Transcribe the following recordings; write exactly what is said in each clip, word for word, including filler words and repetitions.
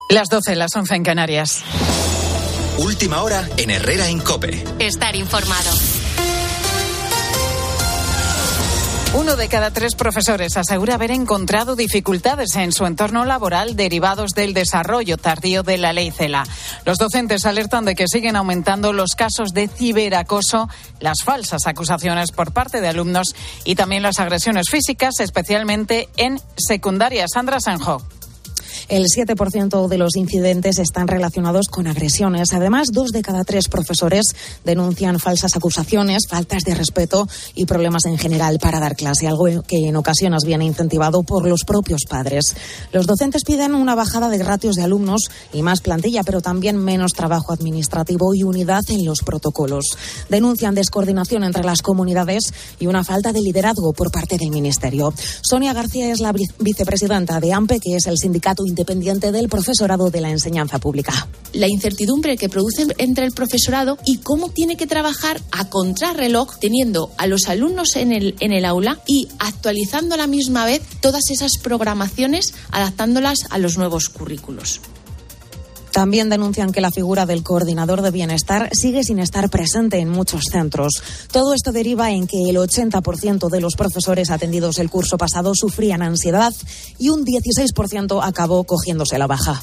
Las doce, las once en Canarias. Última hora en Herrera en COPE. Estar informado. Uno de cada tres profesores asegura haber encontrado dificultades en su entorno laboral derivados del desarrollo tardío de la ley CELA. Los docentes alertan de que siguen aumentando los casos de ciberacoso, las falsas acusaciones por parte de alumnos y también las agresiones físicas, especialmente en secundaria. Sandra Sanjo. El siete por ciento de los incidentes están relacionados con agresiones. Además, dos de cada tres profesores denuncian falsas acusaciones, faltas de respeto y problemas en general para dar clase, algo que en ocasiones viene incentivado por los propios padres. Los docentes piden una bajada de ratios de alumnos y más plantilla, pero también menos trabajo administrativo y unidad en los protocolos. Denuncian descoordinación entre las comunidades y una falta de liderazgo por parte del Ministerio. Sonia García es la vicepresidenta de AMPE, que es el sindicato independiente del profesorado de la enseñanza pública. La incertidumbre que produce entre el profesorado y cómo tiene que trabajar a contrarreloj, teniendo a los alumnos en el, en el aula y actualizando a la misma vez todas esas programaciones, adaptándolas a los nuevos currículos. También denuncian que la figura del coordinador de bienestar sigue sin estar presente en muchos centros. Todo esto deriva en que el ochenta por ciento de los profesores atendidos el curso pasado sufrían ansiedad y un dieciséis por ciento acabó cogiéndose la baja.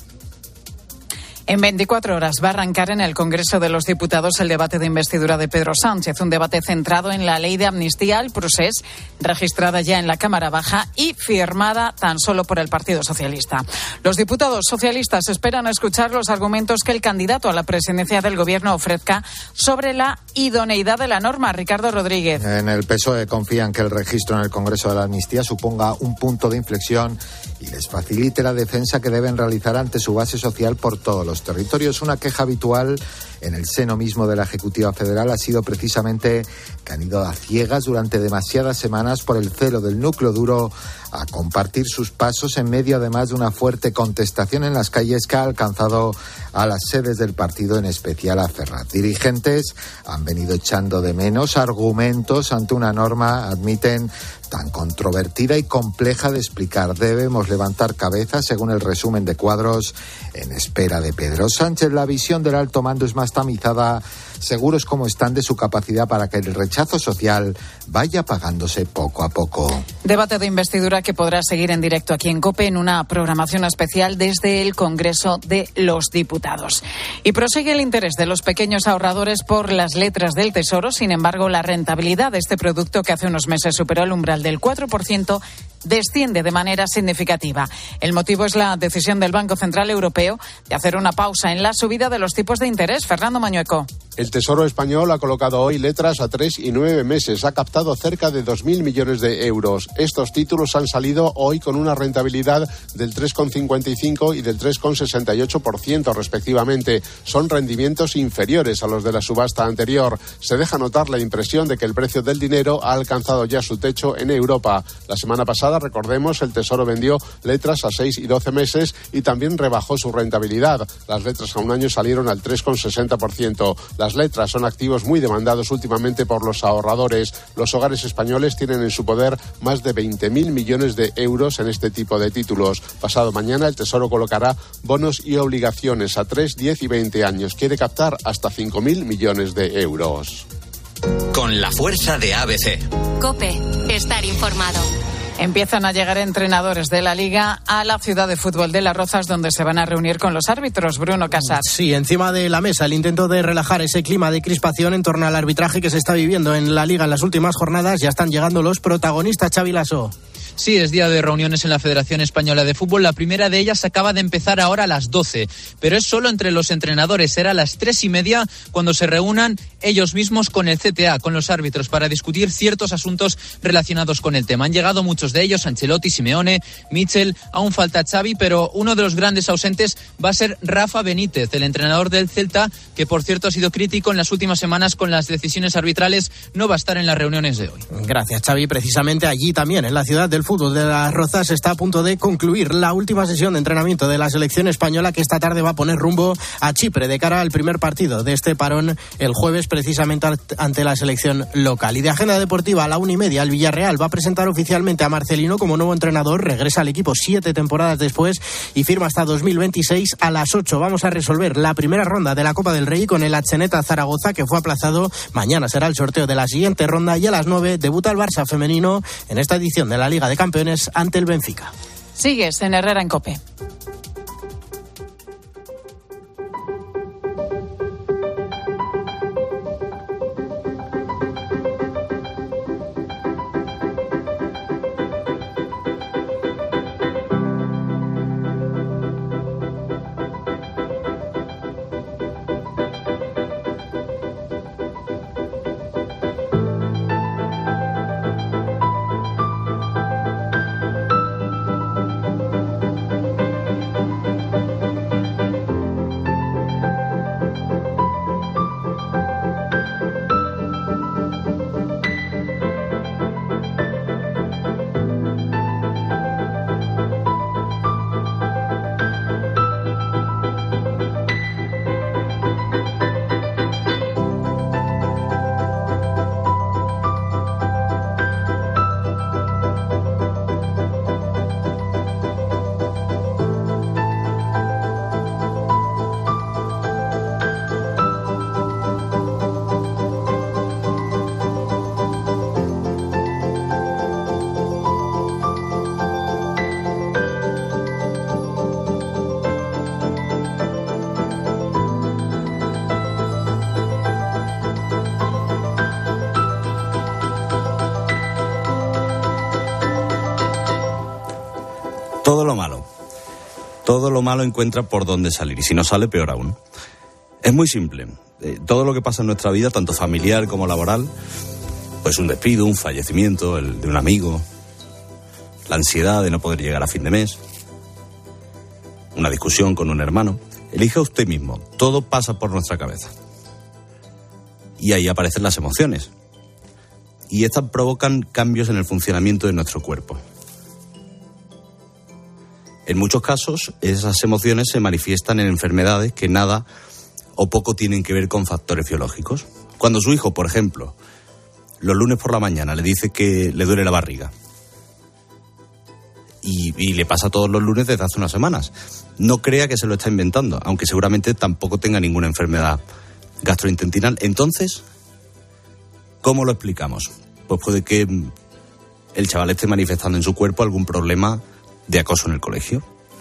En veinticuatro horas va a arrancar en el Congreso de los Diputados el debate de investidura de Pedro Sánchez, un debate centrado en la ley de amnistía al procés, registrada ya en la Cámara Baja y firmada tan solo por el Partido Socialista. Los diputados socialistas esperan escuchar los argumentos que el candidato a la presidencia del Gobierno ofrezca sobre la idoneidad de la norma. Ricardo Rodríguez. En el P S O E confían que el registro en el Congreso de la Amnistía suponga un punto de inflexión y les facilite la defensa que deben realizar ante su base social por todos los territorios. Una queja habitual en el seno mismo de la Ejecutiva Federal ha sido precisamente que han ido a ciegas durante demasiadas semanas por el celo del núcleo duro a compartir sus pasos en medio además de una fuerte contestación en las calles que ha alcanzado a las sedes del partido, en especial a Ferraz. Dirigentes han venido echando de menos argumentos ante una norma, admiten, tan controvertida y compleja de explicar. Debemos levantar cabeza, según el resumen de cuadros, en espera de Pedro Sánchez. La visión del alto mando es más tamizada, seguros como están de su capacidad para que el rechazo social vaya apagándose poco a poco. Debate de investidura que podrá seguir en directo aquí en COPE en una programación especial desde el Congreso de los Diputados. Y prosigue el interés de los pequeños ahorradores por las letras del Tesoro. Sin embargo, la rentabilidad de este producto, que hace unos meses superó el umbral del cuatro por ciento, desciende de manera significativa. El motivo es la decisión del Banco Central Europeo de hacer una pausa en la subida de los tipos de interés. Fernando Mañueco. El Tesoro español ha colocado hoy letras a tres y nueve meses. Ha captado cerca de dos mil millones de euros. Estos títulos han salido hoy con una rentabilidad del tres coma cincuenta y cinco y del tres coma sesenta y ocho por ciento respectivamente. Son rendimientos inferiores a los de la subasta anterior. Se deja notar la impresión de que el precio del dinero ha alcanzado ya su techo en Europa. La semana pasada, recordemos, el Tesoro vendió letras a seis y doce meses y también rebajó su rentabilidad. Las letras a un año salieron al tres coma sesenta por ciento. Las letras son activos muy demandados últimamente por los ahorradores. Los hogares españoles tienen en su poder más de veinte mil millones de euros en este tipo de títulos. Pasado mañana el Tesoro colocará bonos y obligaciones a tres, diez y veinte años. Quiere captar hasta cinco mil millones de euros. Con la fuerza de A B C. COPE. Estar informado. Empiezan a llegar entrenadores de la Liga a la ciudad de fútbol de Las Rozas, donde se van a reunir con los árbitros. Bruno Casas. Sí, encima de la mesa el intento de relajar ese clima de crispación en torno al arbitraje que se está viviendo en la Liga en las últimas jornadas. Ya están llegando los protagonistas. Xavi Lasso. Sí, es día de reuniones en la Federación Española de Fútbol. La primera de ellas acaba de empezar ahora a las doce, pero es solo entre los entrenadores. Será a las tres y media cuando se reúnan ellos mismos con el C T A, con los árbitros, para discutir ciertos asuntos relacionados con el tema. Han llegado muchos de ellos, Ancelotti, Simeone, Michel, aún falta Xavi, pero uno de los grandes ausentes va a ser Rafa Benítez, el entrenador del Celta, que por cierto ha sido crítico en las últimas semanas con las decisiones arbitrales. No va a estar en las reuniones de hoy. Gracias, Xavi. Precisamente allí también, en la ciudad del el fútbol de las Rozas está a punto de concluir la última sesión de entrenamiento de la selección española, que esta tarde va a poner rumbo a Chipre de cara al primer partido de este parón el jueves, precisamente ante la selección local. Y de agenda deportiva, a la una y media, el Villarreal va a presentar oficialmente a Marcelino como nuevo entrenador. Regresa al equipo siete temporadas después y firma hasta dos mil veintiséis. A las ocho vamos a resolver la primera ronda de la Copa del Rey con el Atzeneta Zaragoza, que fue aplazado. Mañana será el sorteo de la siguiente ronda y a las nueve debuta el Barça femenino en esta edición de la Liga de Campeones ante el Benfica. Sigues en Herrera en COPE. Todo lo malo. Todo lo malo encuentra por dónde salir. Y si no sale, peor aún. Es muy simple. Eh, todo lo que pasa en nuestra vida, tanto familiar como laboral, pues un despido, un fallecimiento, el de un amigo, la ansiedad de no poder llegar a fin de mes, una discusión con un hermano. Elija usted mismo. Todo pasa por nuestra cabeza. Y ahí aparecen las emociones. Y estas provocan cambios en el funcionamiento de nuestro cuerpo. En muchos casos, esas emociones se manifiestan en enfermedades que nada o poco tienen que ver con factores biológicos. Cuando su hijo, por ejemplo, los lunes por la mañana le dice que le duele la barriga, y, y le pasa todos los lunes desde hace unas semanas, no crea que se lo está inventando, aunque seguramente tampoco tenga ninguna enfermedad gastrointestinal. Entonces, ¿cómo lo explicamos? Pues puede que el chaval esté manifestando en su cuerpo algún problema de acoso en el colegio.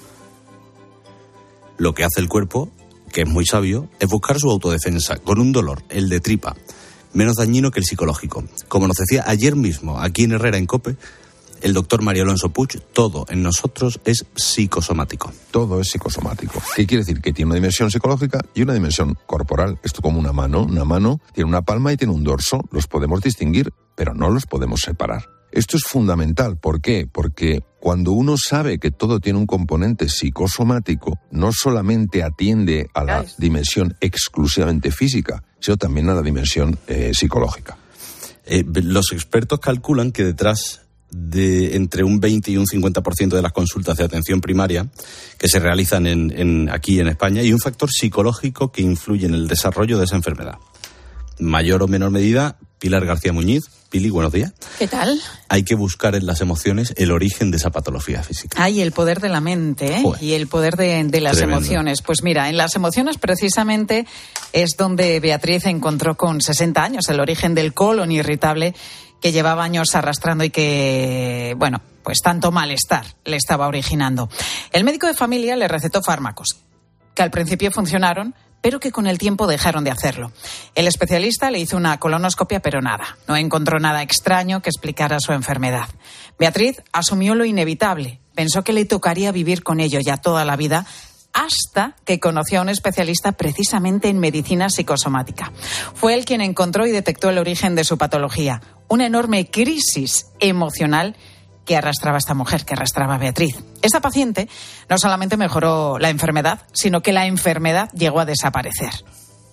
Lo que hace el cuerpo, que es muy sabio, es buscar su autodefensa con un dolor, el de tripa, menos dañino que el psicológico. Como nos decía ayer mismo aquí en Herrera en COPE el doctor Mario Alonso Puig, todo en nosotros es psicosomático. Todo es psicosomático. ¿Qué quiere decir? Que tiene una dimensión psicológica y una dimensión corporal. Esto como una mano. Una mano tiene una palma y tiene un dorso. Los podemos distinguir, pero no los podemos separar. Esto es fundamental. ¿Por qué? Porque cuando uno sabe que todo tiene un componente psicosomático, no solamente atiende a la dimensión exclusivamente física, sino también a la dimensión eh, psicológica. Eh, los expertos calculan que detrás de entre un veinte y un cincuenta por ciento de las consultas de atención primaria que se realizan en, en, aquí en España hay un factor psicológico que influye en el desarrollo de esa enfermedad. Mayor o menor medida, Pilar García Muñiz. Pili, buenos días. ¿Qué tal? Hay que buscar en las emociones el origen de esa patología física. Ay, el poder de la mente, ¿eh? Y el poder de, de las Tremendo. emociones. Pues mira, en las emociones precisamente es donde Beatriz encontró con sesenta años el origen del colon irritable que llevaba años arrastrando y que, bueno, pues tanto malestar le estaba originando. El médico de familia le recetó fármacos que al principio funcionaron, pero que con el tiempo dejaron de hacerlo. El especialista le hizo una colonoscopia, pero nada. No encontró nada extraño que explicara su enfermedad. Beatriz asumió lo inevitable. Pensó que le tocaría vivir con ello ya toda la vida, hasta que conoció a un especialista precisamente en medicina psicosomática. Fue él quien encontró y detectó el origen de su patología. Una enorme crisis emocional que arrastraba a esta mujer, que arrastraba a Beatriz. Esta paciente no solamente mejoró la enfermedad, sino que la enfermedad llegó a desaparecer.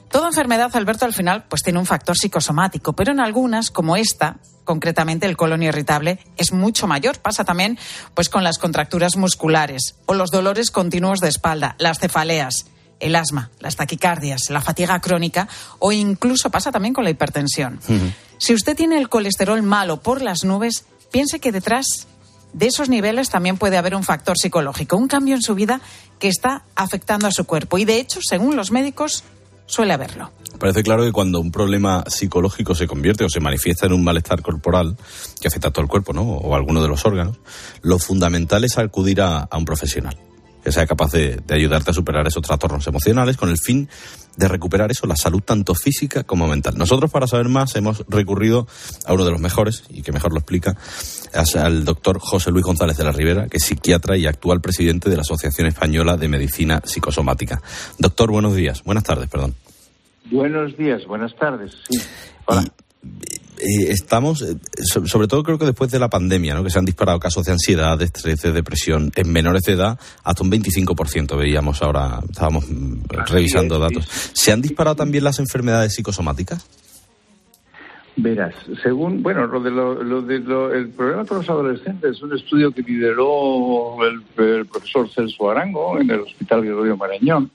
Toda enfermedad, Alberto, al final pues tiene un factor psicosomático, pero en algunas, como esta, concretamente el colon irritable, es mucho mayor. Pasa también pues con las contracturas musculares o los dolores continuos de espalda, las cefaleas, el asma, las taquicardias, la fatiga crónica o incluso pasa también con la hipertensión. Uh-huh. Si usted tiene el colesterol malo por las nubes, piense que detrás de esos niveles también puede haber un factor psicológico, un cambio en su vida que está afectando a su cuerpo. Y de hecho, según los médicos, suele haberlo. Parece claro que cuando un problema psicológico se convierte o se manifiesta en un malestar corporal que afecta a todo el cuerpo, ¿no?, o a alguno de los órganos, lo fundamental es acudir a, a un profesional que sea capaz de, de ayudarte a superar esos trastornos emocionales con el fin de recuperar eso, la salud tanto física como mental. Nosotros, para saber más, hemos recurrido a uno de los mejores, y que mejor lo explica, al doctor José Luis González de la Ribera, que es psiquiatra y actual presidente de la Asociación Española de Medicina Psicosomática. Doctor, buenos días. Buenas tardes, perdón. Buenos días, buenas tardes. Sí. Hola. Y, eh, estamos, eh, so, sobre todo creo que después de la pandemia, ¿no?, que se han disparado casos de ansiedad, de estrés, de depresión en menores de edad hasta un veinticinco por ciento, veíamos ahora, estábamos Así revisando es, datos. Sí. ¿Se han disparado también las enfermedades psicosomáticas? Verás, según, bueno, lo de lo, lo de lo, el problema con los adolescentes es un estudio que lideró el, el profesor Celso Arango en el Hospital Gregorio Marañón,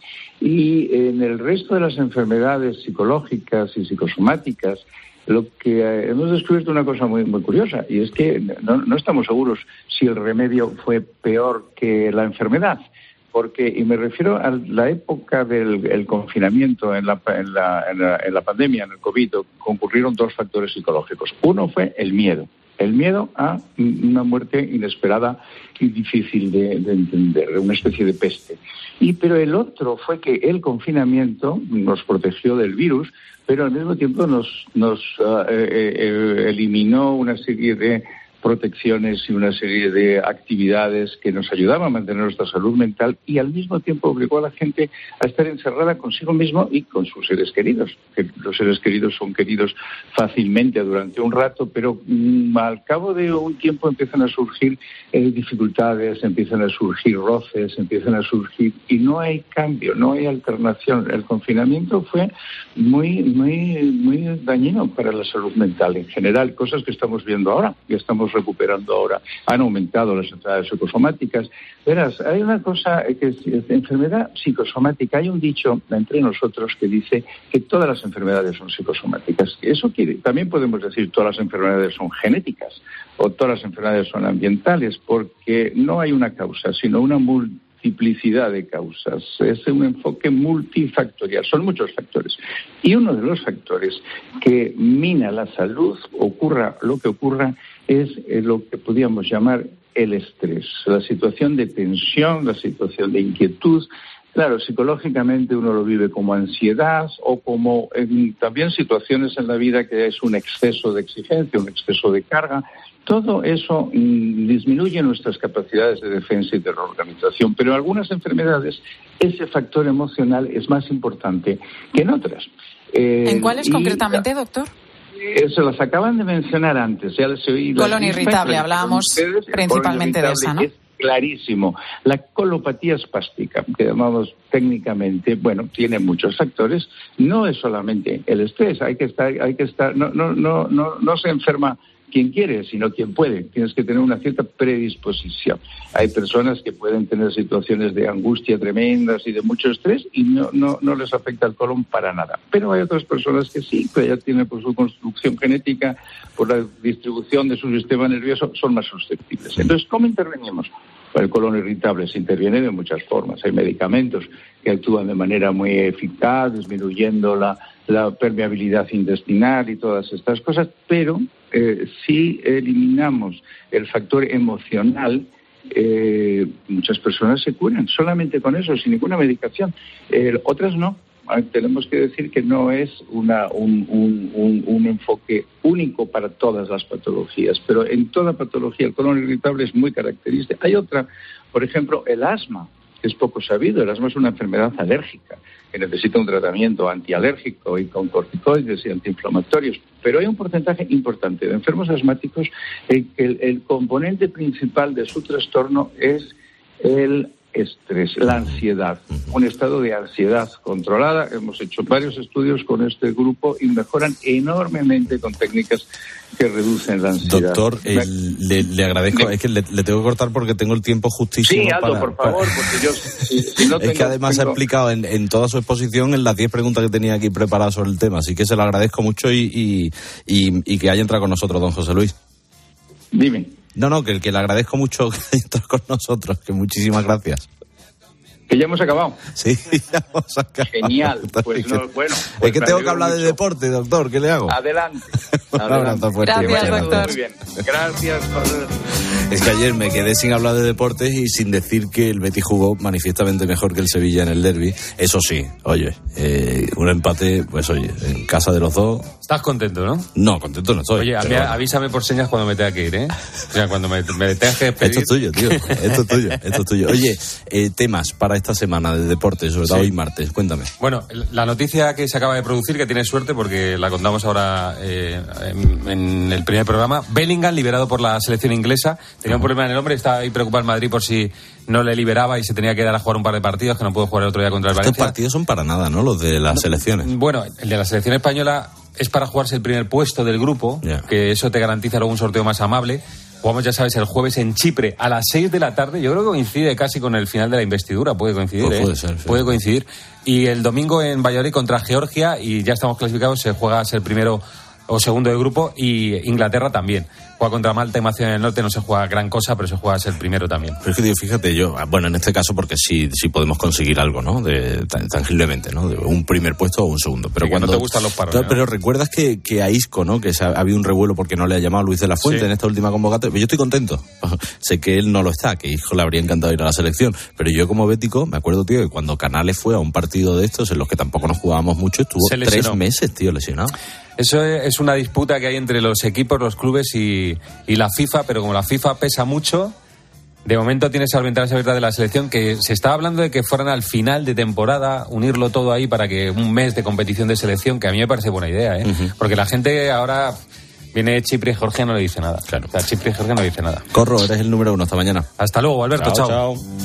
y en el resto de las enfermedades psicológicas y psicosomáticas lo que eh, hemos descubierto una cosa muy muy curiosa, y es que no, no estamos seguros si el remedio fue peor que la enfermedad. Porque, y me refiero a la época del el confinamiento, en la, en, la, en, la, en la pandemia, en el COVID, concurrieron dos factores psicológicos. Uno fue el miedo. El miedo a una muerte inesperada y difícil de, de entender, una especie de peste. Y pero el otro fue que el confinamiento nos protegió del virus, pero al mismo tiempo nos, nos uh, eh, eh, eliminó una serie de protecciones y una serie de actividades que nos ayudaban a mantener nuestra salud mental, y al mismo tiempo obligó a la gente a estar encerrada consigo mismo y con sus seres queridos. Que los seres queridos son queridos fácilmente durante un rato, pero mmm, al cabo de un tiempo empiezan a surgir eh, dificultades, empiezan a surgir roces, empiezan a surgir, y no hay cambio, no hay alternación. El confinamiento fue muy, muy, muy dañino para la salud mental en general, cosas que estamos viendo ahora, que estamos recuperando ahora. Han aumentado las enfermedades psicosomáticas. Verás, hay una cosa que es, es enfermedad psicosomática. Hay un dicho entre nosotros que dice que todas las enfermedades son psicosomáticas. Eso quiere, también podemos decir todas las enfermedades son genéticas o todas las enfermedades son ambientales, porque no hay una causa, sino una multiplicidad de causas. Es un enfoque multifactorial, son muchos factores. Y uno de los factores que mina la salud, ocurra lo que ocurra, es lo que podríamos llamar el estrés, la situación de tensión, la situación de inquietud. Claro, psicológicamente uno lo vive como ansiedad o como en, también situaciones en la vida que es un exceso de exigencia, un exceso de carga. Todo eso mmm, disminuye nuestras capacidades de defensa y de reorganización, pero en algunas enfermedades ese factor emocional es más importante que en otras. Eh, ¿En cuáles y, concretamente, doctor? Se las acaban de mencionar antes. Ya les oí. Colon irritable, hablábamos ustedes, principalmente de esa, ¿no? Es clarísimo. La colopatía espástica, que llamamos técnicamente, bueno, tiene muchos factores. No es solamente el estrés. Hay que estar, hay que estar. No, no, no, no, no se enferma quien quiere, sino quien puede. Tienes que tener una cierta predisposición. Hay personas que pueden tener situaciones de angustia tremendas y de mucho estrés y no, no, no les afecta el colon para nada. Pero hay otras personas que sí, que ya tienen por su construcción genética, por la distribución de su sistema nervioso, son más susceptibles. Entonces, ¿cómo intervenimos? El colon irritable se interviene de muchas formas. Hay medicamentos que actúan de manera muy eficaz, disminuyendo la, la permeabilidad intestinal y todas estas cosas, pero eh, si eliminamos el factor emocional, eh, muchas personas se curan solamente con eso, sin ninguna medicación. Eh, otras no. Tenemos que decir que no es una, un, un, un, un enfoque único para todas las patologías, pero en toda patología el colon irritable es muy característico. Hay otra, por ejemplo, el asma, que es poco sabido. El asma es una enfermedad alérgica que necesita un tratamiento antialérgico y con corticoides y antiinflamatorios, pero hay un porcentaje importante de enfermos asmáticos en que el, el componente principal de su trastorno es el estrés, la ansiedad. un estado de ansiedad controlada. Hemos hecho varios estudios con este grupo y mejoran enormemente con técnicas que reducen la ansiedad. Doctor, eh, le, le agradezco, es que le, le tengo que cortar porque tengo el tiempo justísimo. Sí, Aldo, para, por favor, para... porque yo... Si, si no tengo, es que además tengo... ha explicado en, en toda su exposición en las diez preguntas que tenía aquí preparadas sobre el tema, así que se lo agradezco mucho y, y, y, y que haya entrado con nosotros, don José Luis. Dime. No, no, que, que le agradezco mucho que haya entrado con nosotros, que muchísimas gracias. Que ya hemos acabado. Sí, ya hemos acabado. Genial. Pues no, bueno. Pues es que tengo que hablar mucho de deporte, doctor. ¿Qué le hago? Adelante. Un abrazo fuerte. Gracias, doctor. Muy bien. Gracias. Es que ayer me quedé sin hablar de deportes y sin decir que el Betis jugó manifiestamente mejor que el Sevilla en el derbi. Eso sí, oye, eh, un empate, pues oye, en casa de los dos. Estás contento, ¿no? No, contento no estoy. Oye, pero... a mí, avísame por señas cuando me tenga que ir, ¿eh? O sea, cuando me, me tengas que despedir. Esto es tuyo, tío. Esto es tuyo, esto es tuyo. Oye, eh, temas para esta semana de deporte, sobre todo sí. Hoy martes, cuéntame. Bueno, la noticia que se acaba de producir, que tiene suerte porque la contamos ahora eh, en, en el primer programa. Bellingham liberado por la selección inglesa. Tenía uh-huh. un problema en el hombro, estaba ahí preocupado el Madrid por si no le liberaba y se tenía que dar a jugar un par de partidos, que no pudo jugar el otro día contra el Valencia. Estos partidos son para nada, ¿no? Los de las no, selecciones. Bueno, el de la selección española es para jugarse el primer puesto del grupo, yeah. que eso te garantiza luego un sorteo más amable. Jugamos, ya sabes, el jueves en Chipre a las seis de la tarde. Yo creo que coincide casi con el final de la investidura. Puede coincidir, pues puede ¿eh? Ser, sí. Puede coincidir. Y el domingo en Valladolid contra Georgia, y ya estamos clasificados, se juega a ser primero o segundo de grupo, y Inglaterra también. Juega contra Malta y Macedonia del Norte, no se juega gran cosa, pero se juega a ser primero también. Pero es que, tío, fíjate, yo, bueno, en este caso porque sí, sí podemos conseguir algo, ¿no? De, tangiblemente, ¿no? De un primer puesto o un segundo. Pero sí, cuando no te gustan los parones, ¿no? Pero recuerdas que, que a Isco, ¿no? Que se ha, ha habido un revuelo porque no le ha llamado Luis de la Fuente sí. en esta última convocatoria. Yo estoy contento. Sé que él no lo está, que Isco le habría encantado ir a la selección. Pero yo como bético, me acuerdo, tío, que cuando Canales fue a un partido de estos, en los que tampoco nos jugábamos mucho, estuvo tres meses, tío, lesionado. Eso es una disputa que hay entre los equipos, los clubes y, y la FIFA, pero como la FIFA pesa mucho, de momento tiene esas ventanas abiertas de la selección, que se estaba hablando de que fueran al final de temporada, unirlo todo ahí para que un mes de competición de selección, que a mí me parece buena idea, ¿eh? Uh-huh. Porque la gente ahora viene Chipre y Georgia, no le dice nada. Claro. O sea, Chipre y Georgia no le dice nada. Corro, eres el número uno, hasta mañana. Hasta luego, Alberto, chao. Chao. chao.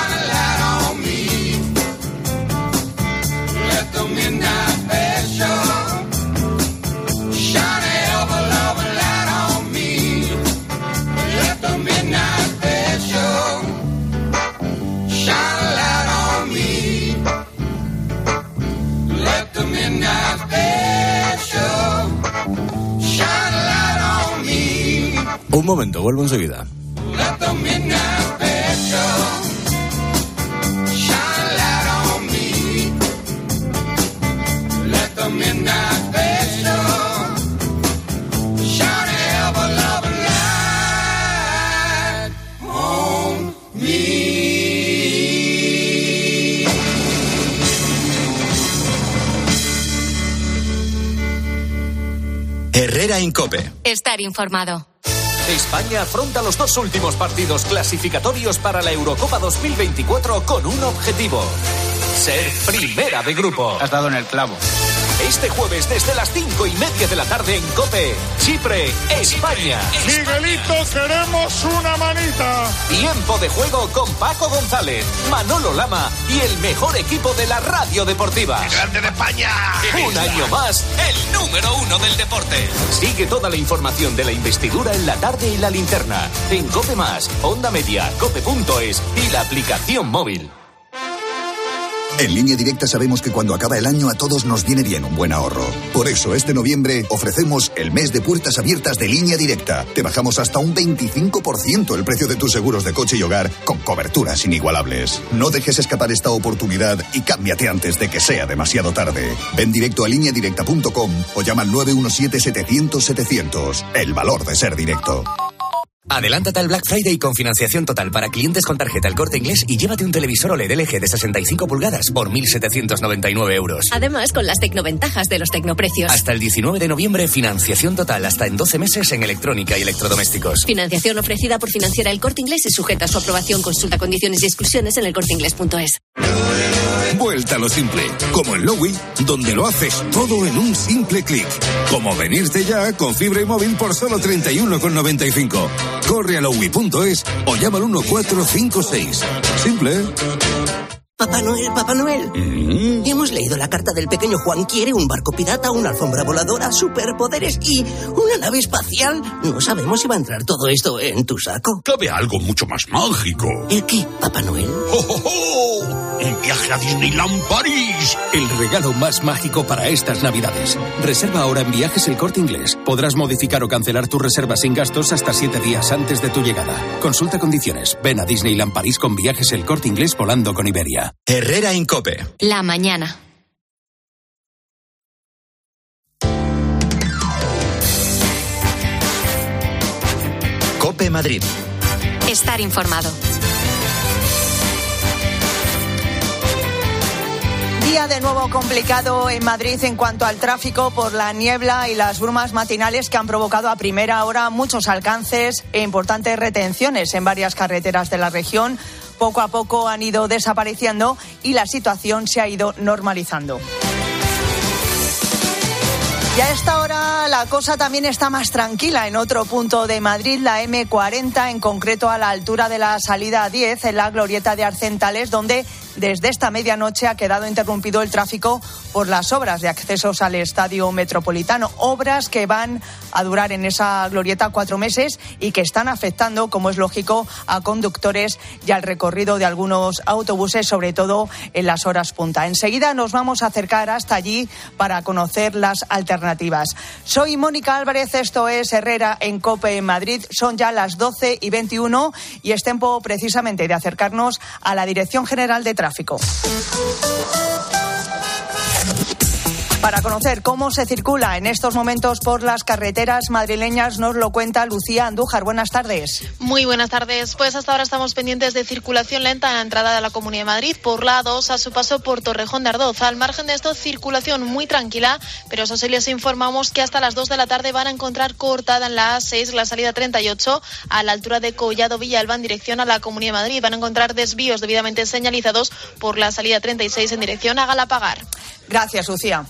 Un momento, vuelvo enseguida. Herrera en COPE. Estar informado. España afronta los dos últimos partidos clasificatorios para la Eurocopa dos mil veinticuatro con un objetivo: ser primera de grupo. Has dado en el clavo. Este jueves desde las cinco y media de la tarde en COPE, Chipre, España. Miguelito, queremos una manita. Tiempo de juego con Paco González, Manolo Lama y el mejor equipo de la radio deportiva. ¡Qué grande de España! Un año más, el número uno del deporte. Sigue toda la información de la investidura en la tarde y la linterna. En COPE Más, Onda Media, cope punto es y la aplicación móvil. En Línea Directa sabemos que cuando acaba el año a todos nos viene bien un buen ahorro. Por eso este noviembre ofrecemos el mes de puertas abiertas de Línea Directa. Te bajamos hasta un veinticinco por ciento el precio de tus seguros de coche y hogar con coberturas inigualables. No dejes escapar esta oportunidad y cámbiate antes de que sea demasiado tarde. Ven directo a línea directa punto com o llama al nueve uno siete, setecientos, setecientos. El valor de ser directo. Adelántate al Black Friday con financiación total para clientes con tarjeta El Corte Inglés y llévate un televisor O L E D L G de sesenta y cinco pulgadas por mil setecientos noventa y nueve euros. Además, con las tecnoventajas de los tecnoprecios. Hasta el diecinueve de noviembre, financiación total hasta en doce meses en electrónica y electrodomésticos. Financiación ofrecida por Financiera El Corte Inglés y sujeta a su aprobación. Consulta condiciones y exclusiones en el corte inglés punto es. Vuelta a lo simple, como en Lowy, donde lo haces todo en un simple clic. Como venirte ya con fibra y móvil por solo treinta y uno con noventa y cinco. Corre a lowy punto es o llama al uno cuatro cinco seis. Simple. Papá Noel, Papá Noel. ¿Mm? Hemos leído la carta del pequeño Juan. Quiere un barco pirata, una alfombra voladora, superpoderes y una nave espacial. No sabemos si va a entrar todo esto en tu saco. Cabe algo mucho más mágico. ¿El qué, Papá Noel? ¡Oh, oh, oh! ¡Un viaje a Disneyland París! El regalo más mágico para estas Navidades. Reserva ahora en Viajes El Corte Inglés. Podrás modificar o cancelar tu reserva sin gastos hasta siete días antes de tu llegada. Consulta condiciones. Ven a Disneyland París con Viajes El Corte Inglés volando con Iberia. Herrera Incope. La mañana. Cope Madrid. Estar informado. Día de nuevo complicado en Madrid en cuanto al tráfico por la niebla y las brumas matinales que han provocado a primera hora muchos alcances e importantes retenciones en varias carreteras de la región. Poco a poco han ido desapareciendo y la situación se ha ido normalizando. Y a esta hora la cosa también está más tranquila en otro punto de Madrid, la eme cuarenta, en concreto a la altura de la salida diez, en la glorieta de Arcentales, donde desde esta medianoche ha quedado interrumpido el tráfico por las obras de accesos al Estadio Metropolitano. Obras que van a durar en esa glorieta cuatro meses y que están afectando, como es lógico, a conductores y al recorrido de algunos autobuses, sobre todo en las horas punta. Enseguida nos vamos a acercar hasta allí para conocer las alternativas. Soy Mónica Álvarez, esto es Herrera en COPE en Madrid. Son ya las doce y veintiuno y es tiempo precisamente de acercarnos a la Dirección General de Tráfico. Para conocer cómo se circula en estos momentos por las carreteras madrileñas nos lo cuenta Lucía Andújar. Buenas tardes. Muy buenas tardes. Pues hasta ahora estamos pendientes de circulación lenta en la entrada de la Comunidad de Madrid por la A dos a su paso por Torrejón de Ardoz. Al margen de esto, circulación muy tranquila, pero eso sí les informamos que hasta las dos de la tarde van a encontrar cortada en la A seis la salida treinta y ocho a la altura de Collado Villalba en dirección a la Comunidad de Madrid. Van a encontrar desvíos debidamente señalizados por la salida treinta y seis en dirección a Galapagar. Gracias, Lucía.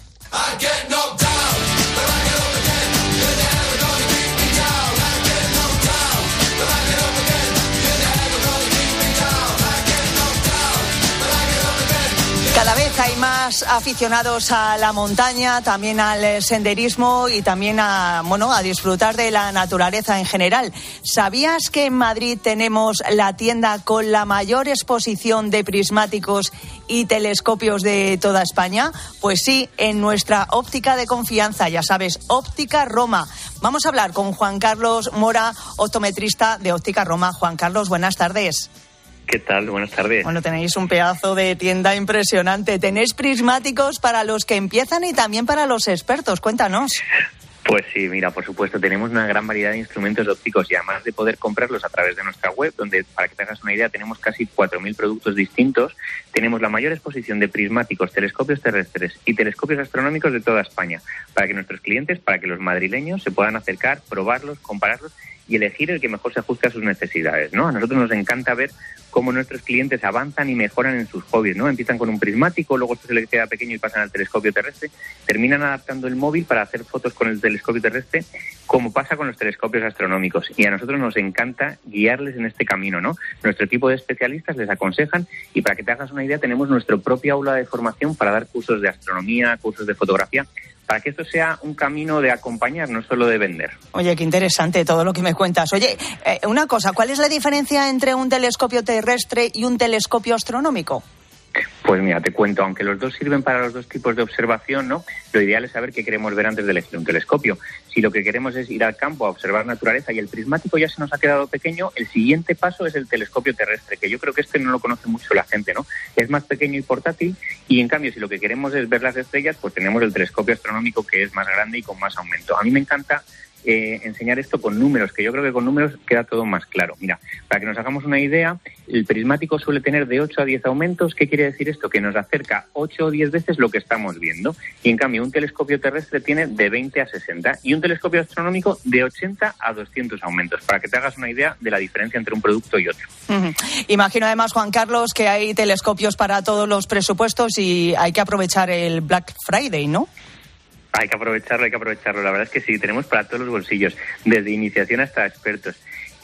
Cada vez hay más aficionados a la montaña, también al senderismo y también a, bueno, a disfrutar de la naturaleza en general. ¿Sabías que en Madrid tenemos la tienda con la mayor exposición de prismáticos y telescopios de toda España? Pues sí, en nuestra óptica de confianza, ya sabes, Óptica Roma. Vamos a hablar con Juan Carlos Mora, optometrista de Óptica Roma. Juan Carlos, buenas tardes. ¿Qué tal? Buenas tardes. Bueno, tenéis un pedazo de tienda impresionante. Tenéis prismáticos para los que empiezan y también para los expertos. Cuéntanos. Pues sí, mira, por supuesto, tenemos una gran variedad de instrumentos ópticos y además de poder comprarlos a través de nuestra web, donde, para que te hagas una idea, tenemos casi cuatro mil productos distintos. Tenemos la mayor exposición de prismáticos, telescopios terrestres y telescopios astronómicos de toda España, para que nuestros clientes, para que los madrileños se puedan acercar, probarlos, compararlos y elegir el que mejor se ajuste a sus necesidades, ¿no? A nosotros nos encanta ver cómo nuestros clientes avanzan y mejoran en sus hobbies, ¿no? Empiezan con un prismático, luego esto se les queda pequeño y pasan al telescopio terrestre, terminan adaptando el móvil para hacer fotos con el telescopio terrestre, como pasa con los telescopios astronómicos. Y a nosotros nos encanta guiarles en este camino, ¿no? Nuestro equipo de especialistas les aconsejan y, para que te hagas una idea, tenemos nuestro propio aula de formación para dar cursos de astronomía, cursos de fotografía, para que esto sea un camino de acompañar, no solo de vender. Oye, qué interesante todo lo que me cuentas. Oye, eh, una cosa, ¿cuál es la diferencia entre un telescopio terrestre y un telescopio astronómico? Pues mira, te cuento, aunque los dos sirven para los dos tipos de observación, ¿no? Lo ideal es saber qué queremos ver antes de elegir un telescopio. Si lo que queremos es ir al campo a observar naturaleza y el prismático ya se nos ha quedado pequeño, el siguiente paso es el telescopio terrestre, que yo creo que este no lo conoce mucho la gente, ¿no? Es más pequeño y portátil y, en cambio, si lo que queremos es ver las estrellas, pues tenemos el telescopio astronómico, que es más grande y con más aumento. A mí me encanta Eh, enseñar esto con números, que yo creo que con números queda todo más claro. Mira, para que nos hagamos una idea, el prismático suele tener de ocho a diez aumentos. ¿Qué quiere decir esto? Que nos acerca ocho o diez veces lo que estamos viendo. Y en cambio, un telescopio terrestre tiene de veinte a sesenta y un telescopio astronómico de ochenta a doscientos aumentos, para que te hagas una idea de la diferencia entre un producto y otro. Uh-huh. Imagino además, Juan Carlos, que hay telescopios para todos los presupuestos y hay que aprovechar el Black Friday, ¿no? Hay que aprovecharlo, hay que aprovecharlo. La verdad es que sí, tenemos para todos los bolsillos, desde iniciación hasta expertos.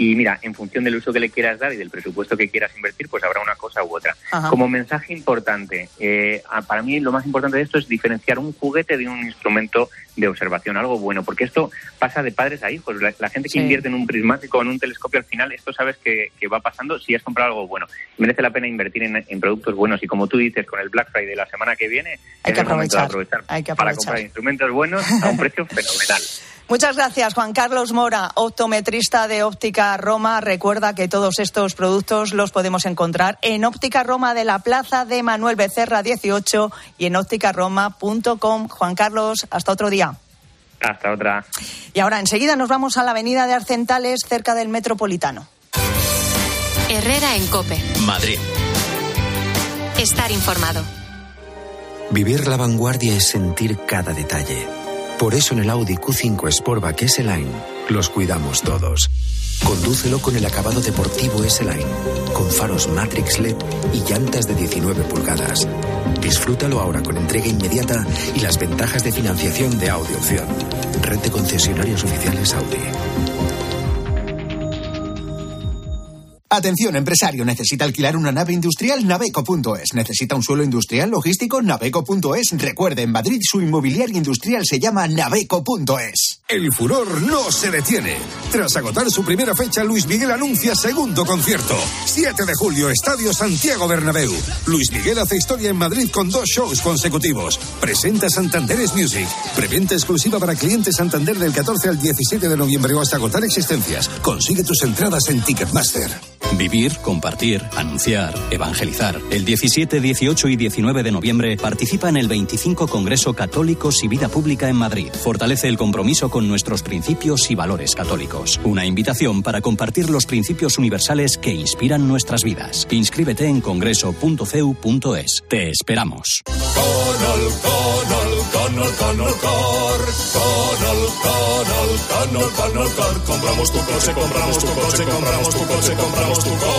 Y mira, en función del uso que le quieras dar y del presupuesto que quieras invertir, pues habrá una cosa u otra. Ajá. Como mensaje importante, eh, para mí lo más importante de esto es diferenciar un juguete de un instrumento de observación, algo bueno, porque esto pasa de padres a hijos. La, la gente que sí. invierte en un prismático o en un telescopio, al final esto sabes que, que va pasando si has comprado algo bueno. Merece la pena invertir en, en productos buenos y como tú dices, con el Black Friday la semana que viene, hay es que el momento de aprovechar, aprovechar, hay que para aprovechar. comprar instrumentos buenos a un precio fenomenal. Muchas gracias, Juan Carlos Mora, optometrista de Óptica Roma. Recuerda que todos estos productos los podemos encontrar en Óptica Roma de la Plaza de Manuel Becerra dieciocho y en óptica roma punto com. Juan Carlos, hasta otro día. Hasta otra. Y ahora enseguida nos vamos a la avenida de Arcentales, cerca del Metropolitano. Herrera en COPE. Madrid. Estar informado. Vivir la vanguardia es sentir cada detalle. Por eso en el Audi Q cinco Sportback S-Line los cuidamos todos. Condúcelo con el acabado deportivo S-Line, con faros Matrix L E D y llantas de diecinueve pulgadas. Disfrútalo ahora con entrega inmediata y las ventajas de financiación de Audi Opción. Red de concesionarios oficiales Audi. Atención, empresario, ¿necesita alquilar una nave industrial? Naveco punto es. ¿Necesita un suelo industrial logístico? Naveco punto es. Recuerde, en Madrid su inmobiliaria industrial se llama Naveco punto es. El furor no se detiene. Tras agotar su primera fecha, Luis Miguel anuncia segundo concierto. siete de julio, Estadio Santiago Bernabéu. Luis Miguel hace historia en Madrid con dos shows consecutivos. Presenta Santanderes Music. Preventa exclusiva para clientes Santander del catorce al diecisiete de noviembre o hasta agotar existencias. Consigue tus entradas en Ticketmaster. Vivir, compartir, anunciar, evangelizar. El diecisiete, dieciocho y diecinueve de noviembre participa en el veinticinco Congreso Católicos y Vida Pública en Madrid. Fortalece el compromiso con nuestros principios y valores católicos. Una invitación para compartir los principios universales que inspiran nuestras vidas. Inscríbete en congreso punto c e u punto es. Te esperamos. Conol, Conol, Conol, Conol, Cor. Conol, Conol, Conol, Conol, Cor. Compramos tu coche, compramos tu coche, compramos tu coche, compramos tu coche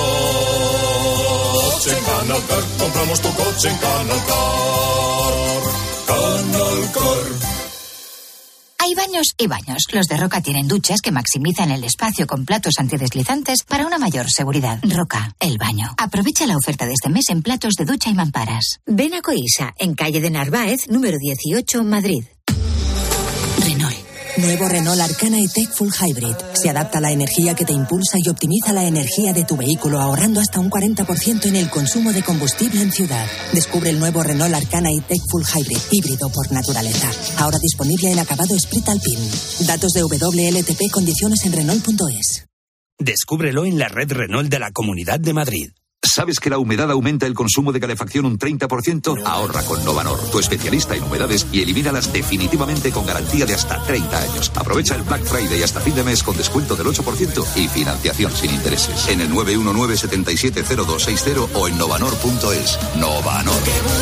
en Canal Car. Compramos tu coche en Canal Car. Canal Car. Hay baños y baños. Los de Roca tienen duchas que maximizan el espacio con platos antideslizantes para una mayor seguridad. Roca, el baño. Aprovecha la oferta de este mes en platos de ducha y mamparas. Ven a Coisa, en calle de Narváez, número dieciocho, Madrid. Renault. Nuevo Renault Arcana E-Tech Full Hybrid. Se adapta a la energía que te impulsa y optimiza la energía de tu vehículo, ahorrando hasta un cuarenta por ciento en el consumo de combustible en ciudad. Descubre el nuevo Renault Arcana E-Tech Full Hybrid, híbrido por naturaleza. Ahora disponible en acabado Sprit Alpine. Datos de W L T P, condiciones en Renault punto es. Descúbrelo en la red Renault de la Comunidad de Madrid. ¿Sabes que la humedad aumenta el consumo de calefacción un treinta por ciento? Ahorra con Novanor, tu especialista en humedades, y elimínalas definitivamente con garantía de hasta treinta años. Aprovecha el Black Friday hasta fin de mes con descuento del ocho por ciento y financiación sin intereses. En el nueve uno nueve, siete siete cero dos seis cero o en novanor punto es. Novanor.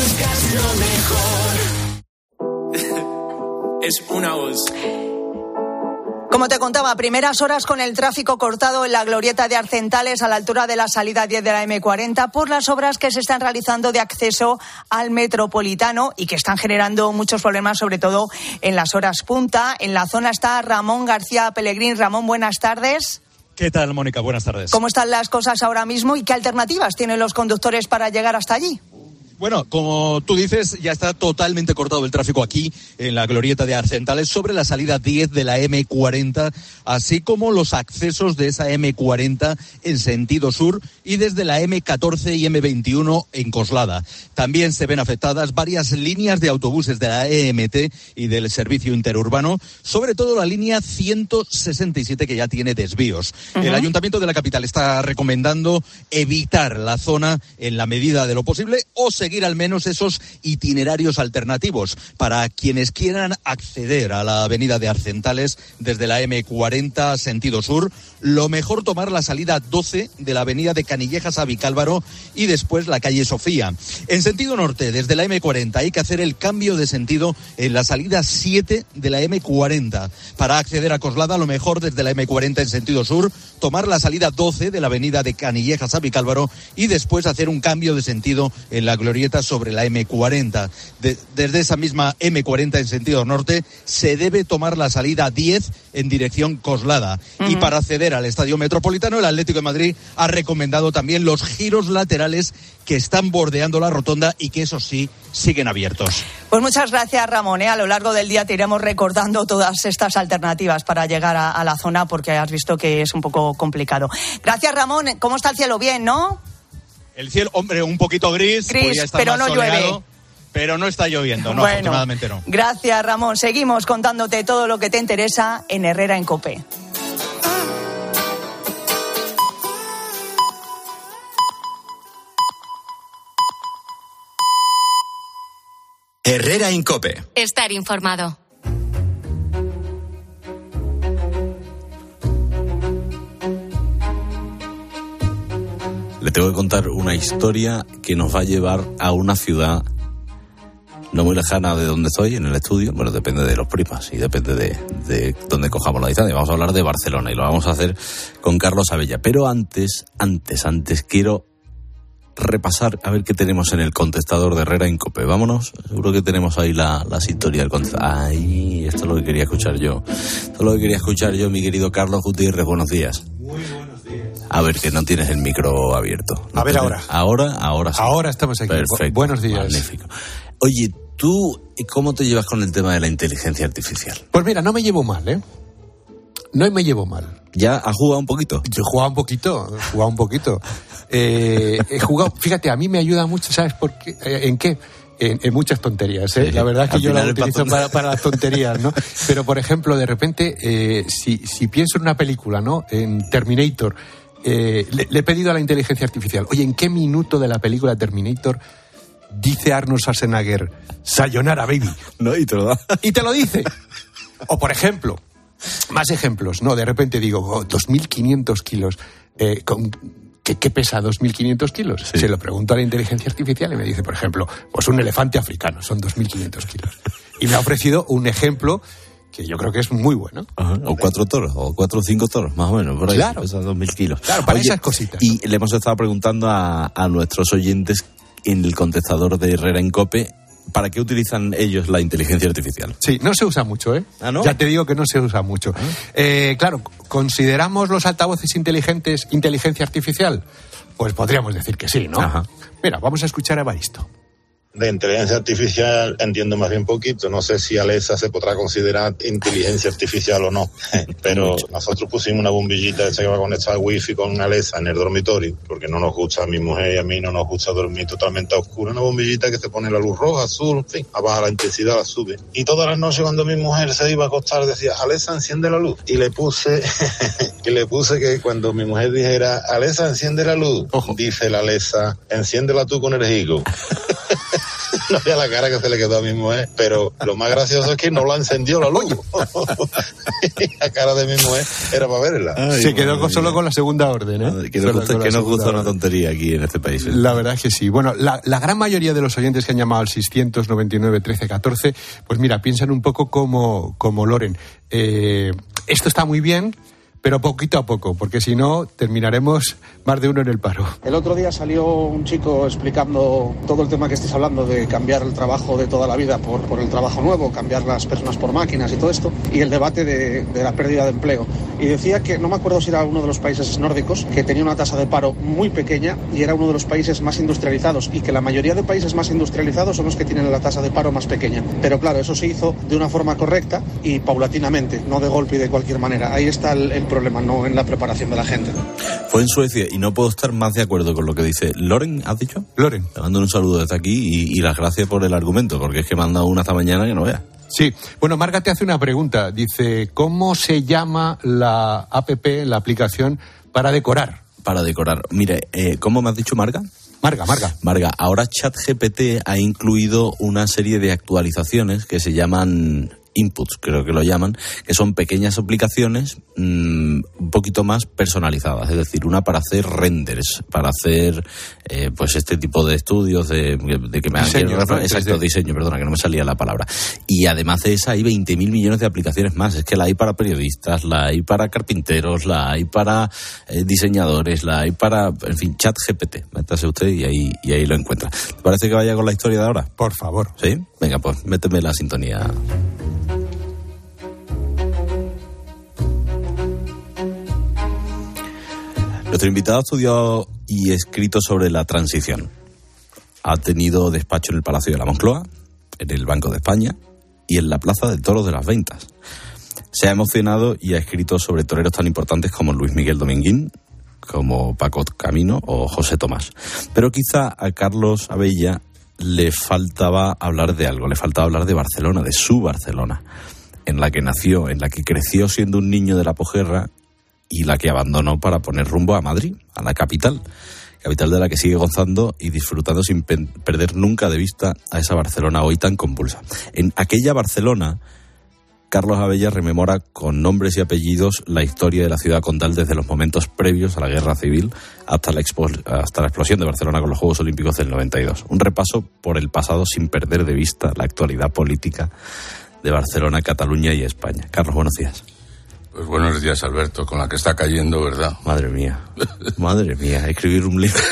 Es una voz. Como te contaba, primeras horas con el tráfico cortado en la glorieta de Arcentales a la altura de la salida diez de la eme cuarenta por las obras que se están realizando de acceso al Metropolitano y que están generando muchos problemas, sobre todo en las horas punta. En la zona está Ramón García Pellegrín. Ramón, buenas tardes. ¿Qué tal, Mónica? Buenas tardes. ¿Cómo están las cosas ahora mismo y qué alternativas tienen los conductores para llegar hasta allí? Bueno, como tú dices, ya está totalmente cortado el tráfico aquí en la glorieta de Arcentales sobre la salida diez de la eme cuarenta, así como los accesos de esa eme cuarenta en sentido sur y desde la eme catorce y eme veintiuno en Coslada. También se ven afectadas varias líneas de autobuses de la E M T y del servicio interurbano, sobre todo la línea ciento sesenta y siete que ya tiene desvíos. Uh-huh. El Ayuntamiento de la capital está recomendando evitar la zona en la medida de lo posible o seguir al menos esos itinerarios alternativos para quienes quieran acceder a la avenida de Arcentales desde la eme cuarenta sentido sur. Lo mejor tomar la salida doce de la avenida de Canillejas a Vicálvaro y después la calle Sofía. En sentido norte, desde la eme cuarenta hay que hacer el cambio de sentido en la salida siete de la eme cuarenta. Para acceder a Coslada, lo mejor desde la eme cuarenta en sentido sur, tomar la salida doce de la avenida de Canillejas a Vicálvaro y después hacer un cambio de sentido en la glorieta glorieta sobre la eme cuarenta. De, desde esa misma eme cuarenta en sentido norte se debe tomar la salida diez en dirección Coslada. Uh-huh. Y para acceder al Estadio Metropolitano, el Atlético de Madrid ha recomendado también los giros laterales que están bordeando la rotonda y que, eso sí, siguen abiertos. Pues muchas gracias, Ramón. ¿eh? A lo largo del día te iremos recordando todas estas alternativas para llegar a, a la zona, porque has visto que es un poco complicado. Gracias, Ramón. ¿Cómo está el cielo? Bien, ¿no? El cielo, hombre, un poquito gris, gris pero no soleado, llueve. Pero no está lloviendo, no, bueno, afortunadamente no. Gracias, Ramón. Seguimos contándote todo lo que te interesa en Herrera en COPE. Herrera en COPE. Estar informado. Le tengo que contar una historia que nos va a llevar a una ciudad no muy lejana de donde estoy, en el estudio. Bueno, depende de los primas y depende de, de dónde cojamos la distancia. Vamos a hablar de Barcelona y lo vamos a hacer con Carlos Abella. Pero antes, antes, antes quiero repasar a ver qué tenemos en el contestador de Herrera en COPE. Vámonos, seguro que tenemos ahí la, la sintonía del contestador. Ahí, esto es lo que quería escuchar yo. Esto es lo que quería escuchar yo, mi querido Carlos Gutiérrez. Buenos días. Muy buenos días. A ver, que no tienes el micro abierto. ¿No a ver ahora. Ahora, ahora sí. Ahora estamos aquí. Perfecto. Buenos días. Magnífico. Oye, ¿tú cómo te llevas con el tema de la inteligencia artificial? Pues mira, no me llevo mal, ¿eh? No me llevo mal. ¿Ya has jugado un poquito? Yo he jugado un poquito, he jugado un poquito. Eh, he jugado, fíjate, a mí me ayuda mucho, ¿sabes por qué? ¿En qué? En, en muchas tonterías, ¿eh? Sí, la verdad es que yo la utilizo para, para las tonterías, ¿no? Pero, por ejemplo, de repente, eh, si, si pienso en una película, ¿no? En Terminator, eh, le, le he pedido a la inteligencia artificial, oye, ¿en qué minuto de la película Terminator dice Arnold Schwarzenegger, sayonara, baby? No, y te lo da. Y te lo dice. O, por ejemplo, más ejemplos, ¿no? De repente digo, oh, dos mil quinientos kilos, eh, con... ¿Qué, ¿Qué pesa dos mil quinientos kilos? Sí. Se lo pregunto a la inteligencia artificial y me dice, por ejemplo, pues un elefante africano, son dos mil quinientos kilos. Y me ha ofrecido un ejemplo que yo creo que es muy bueno. Ajá, o cuatro toros, o cuatro o cinco toros, más o menos, por ahí. Claro. Pesan dos mil kilos. Claro, para Oye, esas cositas. Y le hemos estado preguntando a, a nuestros oyentes en el contestador de Herrera en COPE, ¿para qué utilizan ellos la inteligencia artificial? Sí, no se usa mucho, ¿eh? ¿Ah, no? Ya te digo que no se usa mucho. ¿Ah? Eh, claro, ¿consideramos los altavoces inteligentes inteligencia artificial? Pues podríamos decir que sí, ¿no? Ajá. Mira, vamos a escuchar a Baristo. De inteligencia artificial entiendo más bien poquito. No sé si Alexa se podrá considerar inteligencia artificial o no. Pero nosotros pusimos una bombillita esa que va a conectar al wifi con Alexa en el dormitorio, porque no nos gusta, a mi mujer y a mí no nos gusta dormir totalmente a oscuro. Una bombillita que se pone la luz roja, azul, en fin, baja la intensidad, la sube. Y todas las noches cuando mi mujer se iba a acostar decía, Alexa, enciende la luz. Y le puse, y le puse que cuando mi mujer dijera, Alexa, enciende la luz, Ojo. dice la Alexa, enciéndela tú con el higo. No había la cara que se le quedó a mi mujer, pero lo más gracioso es que no la encendió la luz. La cara de mi mujer era para verla. Ay, se quedó con, solo con la segunda orden, ¿eh? Que nos gusta, que nos gusta una tontería aquí en este país, ¿eh? La verdad es que sí. Bueno, la, la gran mayoría de los oyentes que han llamado al seiscientos noventa y nueve trece catorce, pues mira, piensan un poco como, como Loren. Eh, esto está muy bien, pero poquito a poco, porque si no terminaremos más de uno en el paro. El otro día salió un chico explicando todo el tema que estáis hablando de cambiar el trabajo de toda la vida por, por el trabajo nuevo, cambiar las personas por máquinas y todo esto, y el debate de, de la pérdida de empleo. Y decía que, no me acuerdo si era uno de los países nórdicos, que tenía una tasa de paro muy pequeña y era uno de los países más industrializados, y que la mayoría de países más industrializados son los que tienen la tasa de paro más pequeña. Pero claro, eso se hizo de una forma correcta y paulatinamente, no de golpe y de cualquier manera. Ahí está el, el problema, no en la preparación de la gente. Fue en Suecia y no puedo estar más de acuerdo con lo que dice Loren, ¿has dicho? Loren. Te mando un saludo desde aquí y, y las gracias por el argumento, porque es que me han dado una esta mañana que no veas. Sí, bueno, Marga te hace una pregunta. Dice, ¿cómo se llama la app, la aplicación para decorar? Para decorar. Mire, eh, ¿cómo me has dicho, Marga? Marga, Marga. Marga, ahora ChatGPT ha incluido una serie de actualizaciones que se llaman inputs, creo que lo llaman, que son pequeñas aplicaciones mmm, un poquito más personalizadas, es decir, una para hacer renders, para hacer eh, pues este tipo de estudios de, de que me diseño, hagan... ¿no? Exacto, diseño, perdona, que no me salía la palabra. Y además de esa hay veinte mil millones de aplicaciones más, es que la hay para periodistas, la hay para carpinteros, la hay para eh, diseñadores, la hay para, en fin, chat G P T, métase usted y ahí, y ahí lo encuentra. ¿Te parece que vaya con la historia de ahora? Por favor. ¿Sí? Venga, pues méteme la sintonía. Nuestro invitado ha estudiado y escrito sobre la transición. Ha tenido despacho en el Palacio de la Moncloa, en el Banco de España y en la Plaza de Toros de las Ventas. Se ha emocionado y ha escrito sobre toreros tan importantes como Luis Miguel Dominguín, como Paco Camino o José Tomás. Pero quizá a Carlos Abella le faltaba hablar de algo, le faltaba hablar de Barcelona, de su Barcelona, en la que nació, en la que creció siendo un niño de la posguerra y la que abandonó para poner rumbo a Madrid, a la capital, capital de la que sigue gozando y disfrutando sin pe- perder nunca de vista a esa Barcelona hoy tan convulsa. En aquella Barcelona, Carlos Abella rememora con nombres y apellidos la historia de la ciudad condal desde los momentos previos a la Guerra Civil hasta la, expo- hasta la explosión de Barcelona con los Juegos Olímpicos del noventa y dos. Un repaso por el pasado sin perder de vista la actualidad política de Barcelona, Cataluña y España. Carlos, buenos días. Pues buenos días, Alberto, con la que está cayendo, ¿verdad? Madre mía, madre mía, escribir un libro.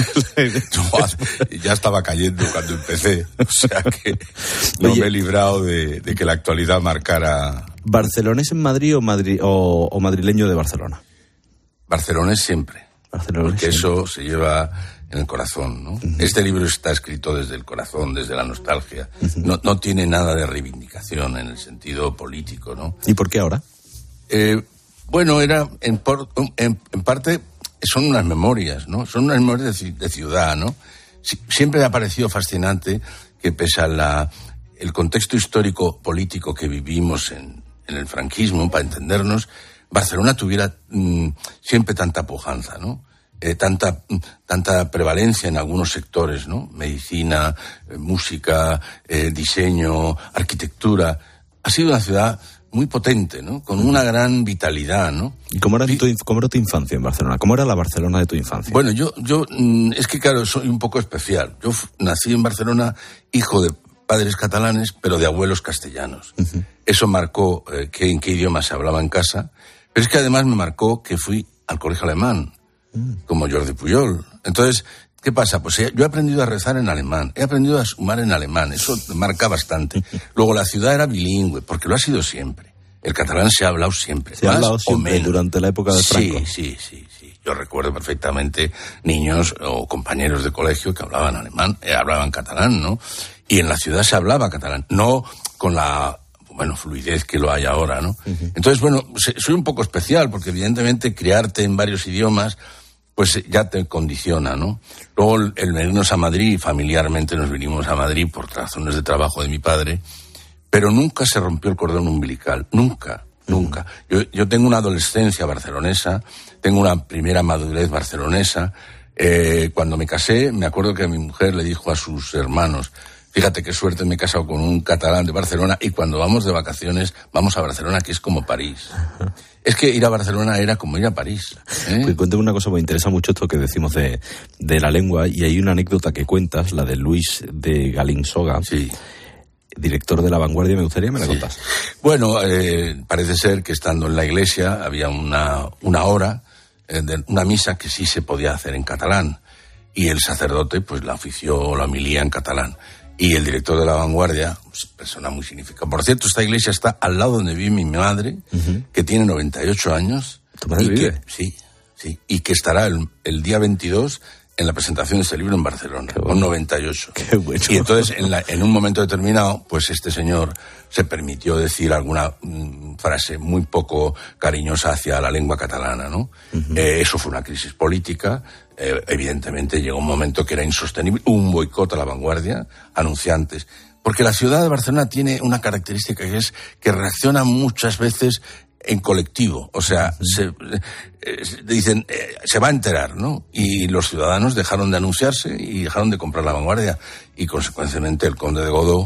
Ya estaba cayendo cuando empecé, o sea que no Oye, me he librado de, de que la actualidad marcara... ¿Barcelonés en Madrid o, Madri- o, o madrileño de Barcelona? Barcelonés siempre, Barcelonés porque siempre. Eso se lleva en el corazón, ¿no? Uh-huh. Este libro está escrito desde el corazón, desde la nostalgia, uh-huh. no, no tiene nada de reivindicación en el sentido político, ¿no? ¿Y por qué ahora? Eh, bueno, era en, por, en, en parte son unas memorias, ¿no? Son unas memorias de, de ciudad, ¿no? Si, siempre me ha parecido fascinante que pese a la, el contexto histórico político que vivimos en, en el franquismo, para entendernos, Barcelona tuviera mmm, siempre tanta pujanza, ¿no? Eh, tanta tanta prevalencia en algunos sectores, ¿no? Medicina, eh, música, eh, diseño, arquitectura. Ha sido una ciudad muy potente, ¿no? Con una gran vitalidad, ¿no? ¿Y cómo era, tu, cómo era tu infancia en Barcelona? ¿Cómo era la Barcelona de tu infancia? Bueno, yo, yo es que claro, soy un poco especial. Yo f- nací en Barcelona, hijo de padres catalanes, pero de abuelos castellanos. Uh-huh. Eso marcó eh, que, en qué idioma se hablaba en casa, pero es que además me marcó que fui al colegio alemán, uh-huh. como Jordi Pujol. Entonces, ¿qué pasa? Pues yo he aprendido a rezar en alemán, he aprendido a sumar en alemán, eso marca bastante. Luego la ciudad era bilingüe, porque lo ha sido siempre. El catalán se ha hablado siempre. Se ha hablado siempre durante la época de Franco. Sí, sí, sí, sí. Yo recuerdo perfectamente niños o compañeros de colegio que hablaban alemán, eh, hablaban catalán, ¿no? Y en la ciudad se hablaba catalán, no con la, bueno, fluidez que lo hay ahora, ¿no? Uh-huh. Entonces, bueno, soy un poco especial, porque evidentemente criarte en varios idiomas pues ya te condiciona, ¿no? Luego el, el venirnos a Madrid, familiarmente nos vinimos a Madrid por razones de trabajo de mi padre, pero nunca se rompió el cordón umbilical, nunca, nunca. Yo, yo tengo una adolescencia barcelonesa, tengo una primera madurez barcelonesa. Eh, cuando me casé, me acuerdo que mi mujer le dijo a sus hermanos, fíjate qué suerte, me he casado con un catalán de Barcelona y cuando vamos de vacaciones vamos a Barcelona, que es como París. Es que ir a Barcelona era como ir a París. ¿eh? Pues cuéntame una cosa, me interesa mucho esto que decimos de, de la lengua, y hay una anécdota que cuentas, la de Luis de Galinsoga, sí. director de La Vanguardia, me gustaría que me la sí. contas. Bueno, eh, parece ser que estando en la iglesia había una, una hora, eh, de una misa que sí se podía hacer en catalán, y el sacerdote pues la ofició la homilía en catalán. Y el director de La Vanguardia, pues, persona muy significativa. Por cierto, esta iglesia está al lado donde vive mi madre, uh-huh. que tiene noventa y ocho años. ¿Tu madre y vive? Que, sí, sí. Y que estará el, el día veintidós en la presentación de este libro en Barcelona, bueno. con noventa y ocho. Qué bueno. Y entonces, en, la, en un momento determinado, pues este señor se permitió decir alguna mm, frase muy poco cariñosa hacia la lengua catalana, ¿no? Uh-huh. Eh, eso fue una crisis política. Eh, evidentemente llegó un momento que era insostenible, un boicot a La Vanguardia, anunciantes, porque la ciudad de Barcelona tiene una característica que es que reacciona muchas veces en colectivo, o sea, uh-huh. se, eh, dicen, eh, se va a enterar, ¿no? Y los ciudadanos dejaron de anunciarse y dejaron de comprar La Vanguardia, y consecuentemente el conde de Godó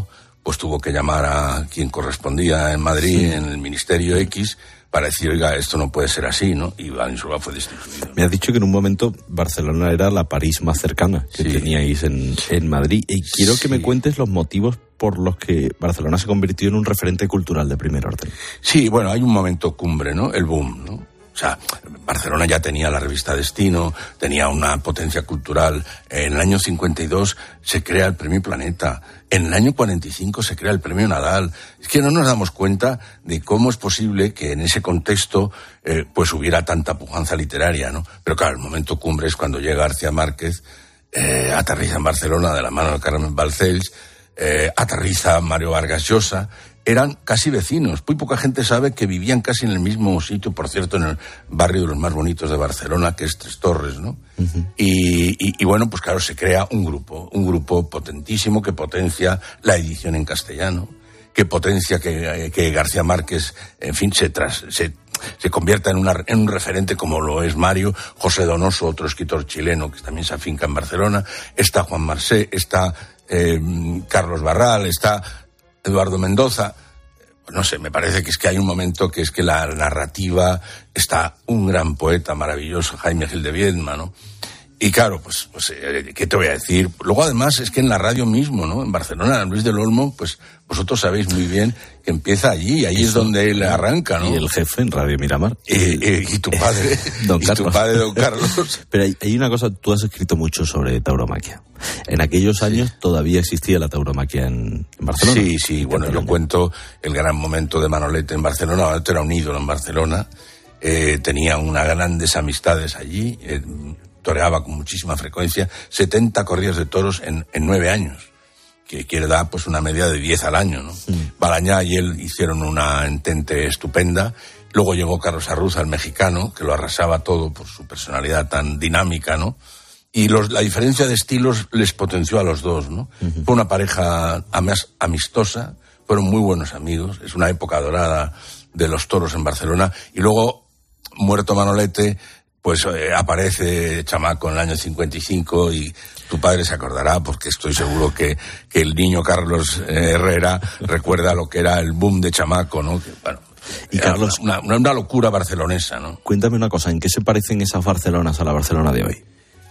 pues tuvo que llamar a quien correspondía en Madrid, sí. en el Ministerio X, para decir, oiga, esto no puede ser así, ¿no? Y Valenzuela fue destituido. Me has dicho que en un momento Barcelona era la París más cercana que sí. teníais en, en Madrid. Y quiero que sí. me cuentes los motivos por los que Barcelona se convirtió en un referente cultural de primer orden. Sí, bueno, hay un momento cumbre, ¿no? El boom, ¿no? O sea, Barcelona ya tenía la revista Destino, tenía una potencia cultural. En el año cincuenta y dos se crea el Premio Planeta. En el año cuarenta y cinco se crea el Premio Nadal. Es que no nos damos cuenta de cómo es posible que en ese contexto eh, pues hubiera tanta pujanza literaria, ¿no? Pero claro, el momento cumbre es cuando llega García Márquez, eh, aterriza en Barcelona de la mano de Carmen Balcells, eh, aterriza Mario Vargas Llosa. Eran casi vecinos. Muy poca gente sabe que vivían casi en el mismo sitio, por cierto, en el barrio de los más bonitos de Barcelona, que es Tres Torres, ¿no? Uh-huh. Y, y, y bueno, pues claro, se crea un grupo, un grupo potentísimo que potencia la edición en castellano, que potencia que, que García Márquez, en fin, se, tras, se, se convierta en, una, en un referente como lo es Mario, José Donoso, otro escritor chileno que también se afinca en Barcelona, está Juan Marsé, está eh, Carlos Barral, está Eduardo Mendoza. No sé, me parece que es que hay un momento que es que la narrativa está un gran poeta maravilloso, Jaime Gil de Viedma, ¿no? Y claro, pues, pues ¿qué te voy a decir? Luego además es que en la radio mismo, ¿no? En Barcelona, Luis del Olmo, pues vosotros sabéis muy bien que empieza allí, ahí Eso, es donde él arranca, ¿no? Y el jefe en Radio Miramar. Y, y, y tu padre, don y Carlos. tu padre, don Carlos. Pero hay, hay una cosa, tú has escrito mucho sobre tauromaquia. En aquellos sí. años todavía existía la tauromaquia en, en Barcelona. Sí, sí, bueno, yo cuento el gran momento de Manolete en Barcelona. Manolete era un ídolo en Barcelona, eh, tenía unas grandes amistades allí, eh, toreaba con muchísima frecuencia, setenta corridas de toros en, en nueve años, que quiere dar pues una media de diez al año, ¿no? Mm. Balañá y él hicieron una entente estupenda. Luego llegó Carlos Arruz, el mexicano, que lo arrasaba todo por su personalidad tan dinámica, ¿no? Y los, la diferencia de estilos les potenció a los dos, ¿no? Uh-huh. Fue una pareja además amistosa, fueron muy buenos amigos, es una época dorada de los toros en Barcelona. Y luego, muerto Manolete, pues eh, aparece Chamaco en el año cincuenta y cinco y tu padre se acordará, porque estoy seguro que, que el niño Carlos eh, Herrera recuerda lo que era el boom de Chamaco, ¿no? Que, bueno, y Carlos, una, una, una locura barcelonesa, ¿no? Cuéntame una cosa, ¿en qué se parecen esas Barcelonas a la Barcelona de hoy?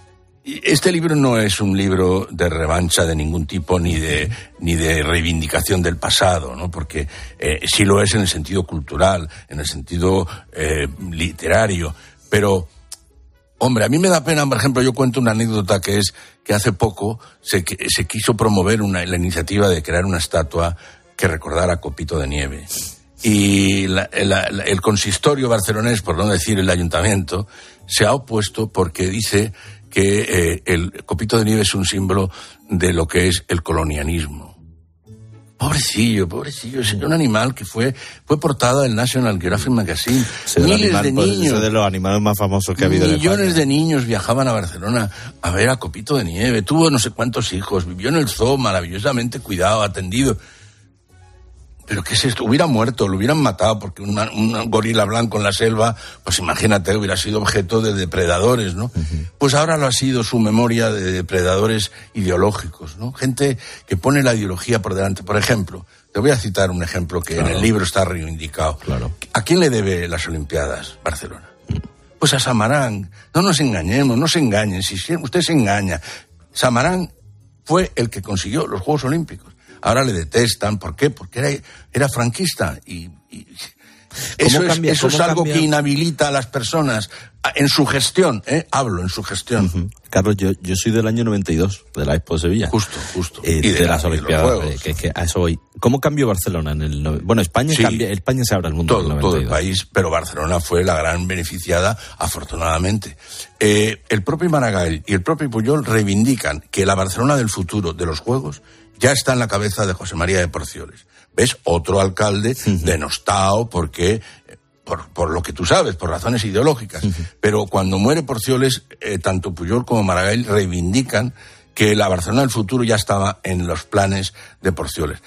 Este libro no es un libro de revancha de ningún tipo ni de ni de reivindicación del pasado, ¿no? Porque eh, sí lo es en el sentido cultural, en el sentido eh, literario, pero hombre, a mí me da pena, por ejemplo, yo cuento una anécdota que es que hace poco se, se quiso promover una, la iniciativa de crear una estatua que recordara a Copito de Nieve. Y la, la, la, el consistorio barcelonés, por no decir el ayuntamiento, se ha opuesto porque dice que eh, el Copito de Nieve es un símbolo de lo que es el colonialismo. Pobrecillo, pobrecillo, es un animal que fue fue portada del National Geographic Magazine. Miles animal, de niños, de los animales más famosos que ha habido en España. Millones de niños viajaban a Barcelona a ver a Copito de Nieve. Tuvo no sé cuántos hijos, vivió en el zoo maravillosamente cuidado, atendido. ¿Pero qué es esto? Hubiera muerto, lo hubieran matado, porque una, un gorila blanco en la selva, pues imagínate, hubiera sido objeto de depredadores, ¿no? Uh-huh. Pues ahora lo ha sido su memoria de depredadores ideológicos, ¿no? Gente que pone la ideología por delante. Por ejemplo, te voy a citar un ejemplo que claro. en el libro está reivindicado. Claro. ¿A quién le debe las Olimpiadas Barcelona? Uh-huh. Pues a Samarán. No nos engañemos, no se engañen. Si usted se engaña, Samarán fue el que consiguió los Juegos Olímpicos. Ahora le detestan. ¿Por qué? Porque era, era franquista. Y, y eso, cambia, es, eso es algo cambia? que inhabilita a las personas en su gestión. ¿eh? Hablo en su gestión. Uh-huh. Carlos, yo, yo soy del año noventa y dos, de la Expo de Sevilla. Justo, justo. Eh, y de, de las Olimpiadas, eh, que, que a eso voy. ¿Cómo cambió Barcelona en el... No... Bueno, España sí, cambia, España se abre al mundo. Todo, en el todo el país, pero Barcelona fue la gran beneficiada, afortunadamente. Eh, el propio Maragall y el propio Pujol reivindican que la Barcelona del futuro de los Juegos ya está en la cabeza de José María de Porcioles. ¿Ves? Otro alcalde uh-huh. denostado porque... Por, por lo que tú sabes, por razones ideológicas. Uh-huh. Pero cuando muere Porcioles, eh, tanto Pujol como Maragall reivindican que la Barcelona del futuro ya estaba en los planes de Porcioles.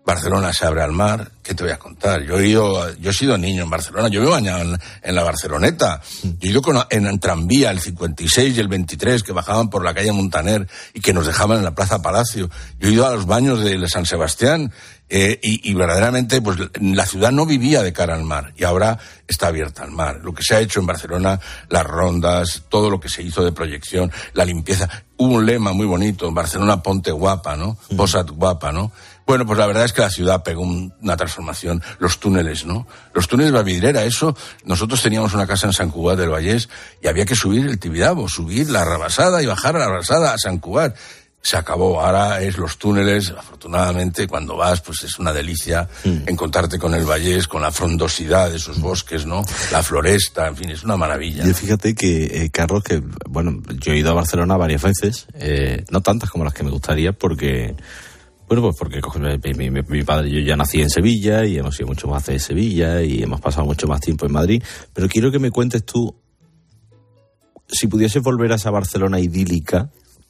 Barcelona se abre al mar, ¿qué te voy a contar? Yo he ido, yo he sido niño en Barcelona, yo me he bañado en, en la Barceloneta, yo he ido con, en, en tranvía el cincuenta y seis y el veintitrés que bajaban por la calle Montaner y que nos dejaban en la Plaza Palacio. Yo he ido a los baños de San Sebastián eh, y, y verdaderamente pues la ciudad no vivía de cara al mar y ahora está abierta al mar. Lo que se ha hecho en Barcelona, las rondas, todo lo que se hizo de proyección, la limpieza. Hubo un lema muy bonito, en Barcelona ponte guapa, ¿no? Posat guapa, ¿no? Bueno, pues la verdad es que la ciudad pegó un, una transformación. Los túneles, ¿no? Los túneles de Vidrera, eso. Nosotros teníamos una casa en Sant Cugat del Vallès y había que subir el Tibidabo, subir la Rabassada y bajar a la Rabassada a Sant Cugat. Se acabó. Ahora es los túneles. Afortunadamente, cuando vas, pues es una delicia mm. encontrarte con el Vallès, con la frondosidad de esos bosques, ¿no? La floresta, en fin, es una maravilla. Y fíjate que, eh, Carlos, que, bueno, yo he ido a Barcelona varias veces, eh, no tantas como las que me gustaría, porque... Bueno, pues porque mi, mi, mi padre, yo ya nací en Sevilla y hemos ido mucho más de Sevilla y hemos pasado mucho más tiempo en Madrid, pero quiero que me cuentes tú, si pudieses volver a esa Barcelona idílica,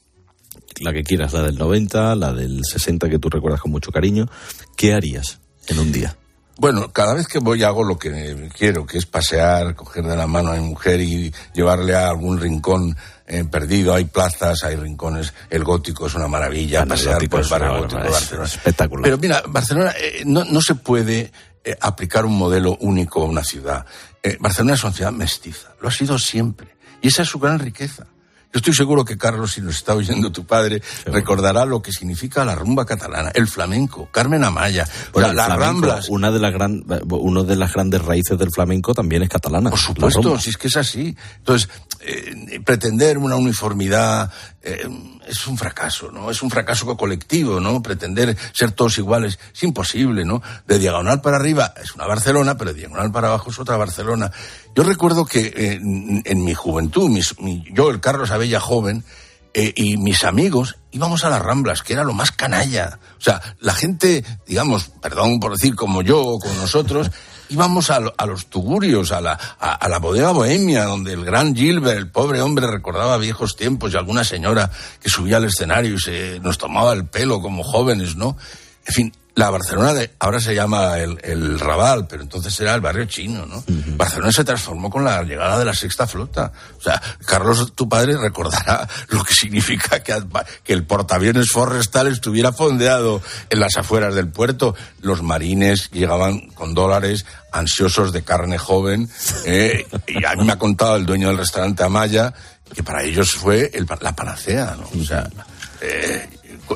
la que quieras, la del noventa, la del sesenta que tú recuerdas con mucho cariño, ¿qué harías en un día? Bueno, cada vez que voy hago lo que quiero, que es pasear, coger de la mano a mi mujer y llevarle a algún rincón eh, perdido. Hay plazas, hay rincones. El Gótico es una maravilla, bueno, pasear por el barrio Gótico de Barcelona. Espectacular. Pero mira, Barcelona eh, no, no se puede eh, aplicar un modelo único a una ciudad. Eh, Barcelona es una ciudad mestiza, lo ha sido siempre. Y esa es su gran riqueza. Yo estoy seguro que, Carlos, si nos está oyendo tu padre, sí, recordará lo que significa la rumba catalana, el flamenco, Carmen Amaya, bueno, o sea, las flamenco, Ramblas. Una de las gran, uno de las grandes raíces del flamenco también es catalana. Por supuesto, si es que es así. Entonces, eh, pretender una uniformidad eh, es un fracaso, ¿no? Es un fracaso colectivo, ¿no? Pretender ser todos iguales es imposible, ¿no? De diagonal para arriba es una Barcelona, pero de diagonal para abajo es otra Barcelona. Yo recuerdo que eh, en mi juventud, mis, mi, yo, el Carlos Abella joven, eh, y mis amigos íbamos a las Ramblas, que era lo más canalla. O sea, la gente, digamos, perdón por decir como yo o como nosotros, íbamos a, lo, a los tugurios, a la, a, a la bodega bohemia, donde el gran Gilbert, el pobre hombre, recordaba viejos tiempos y alguna señora que subía al escenario y se nos tomaba el pelo como jóvenes, ¿no? En fin, la Barcelona de ahora se llama el, el Raval, pero entonces era el barrio chino, ¿no? Uh-huh. Barcelona se transformó con la llegada de la Sexta Flota. O sea, Carlos, tu padre, recordará lo que significa que, que el portaaviones Forrestal estuviera fondeado en las afueras del puerto. Los marines llegaban con dólares, ansiosos de carne joven, eh, y a mí me ha contado el dueño del restaurante Amaya que para ellos fue el, la panacea, ¿no? O sea, eh,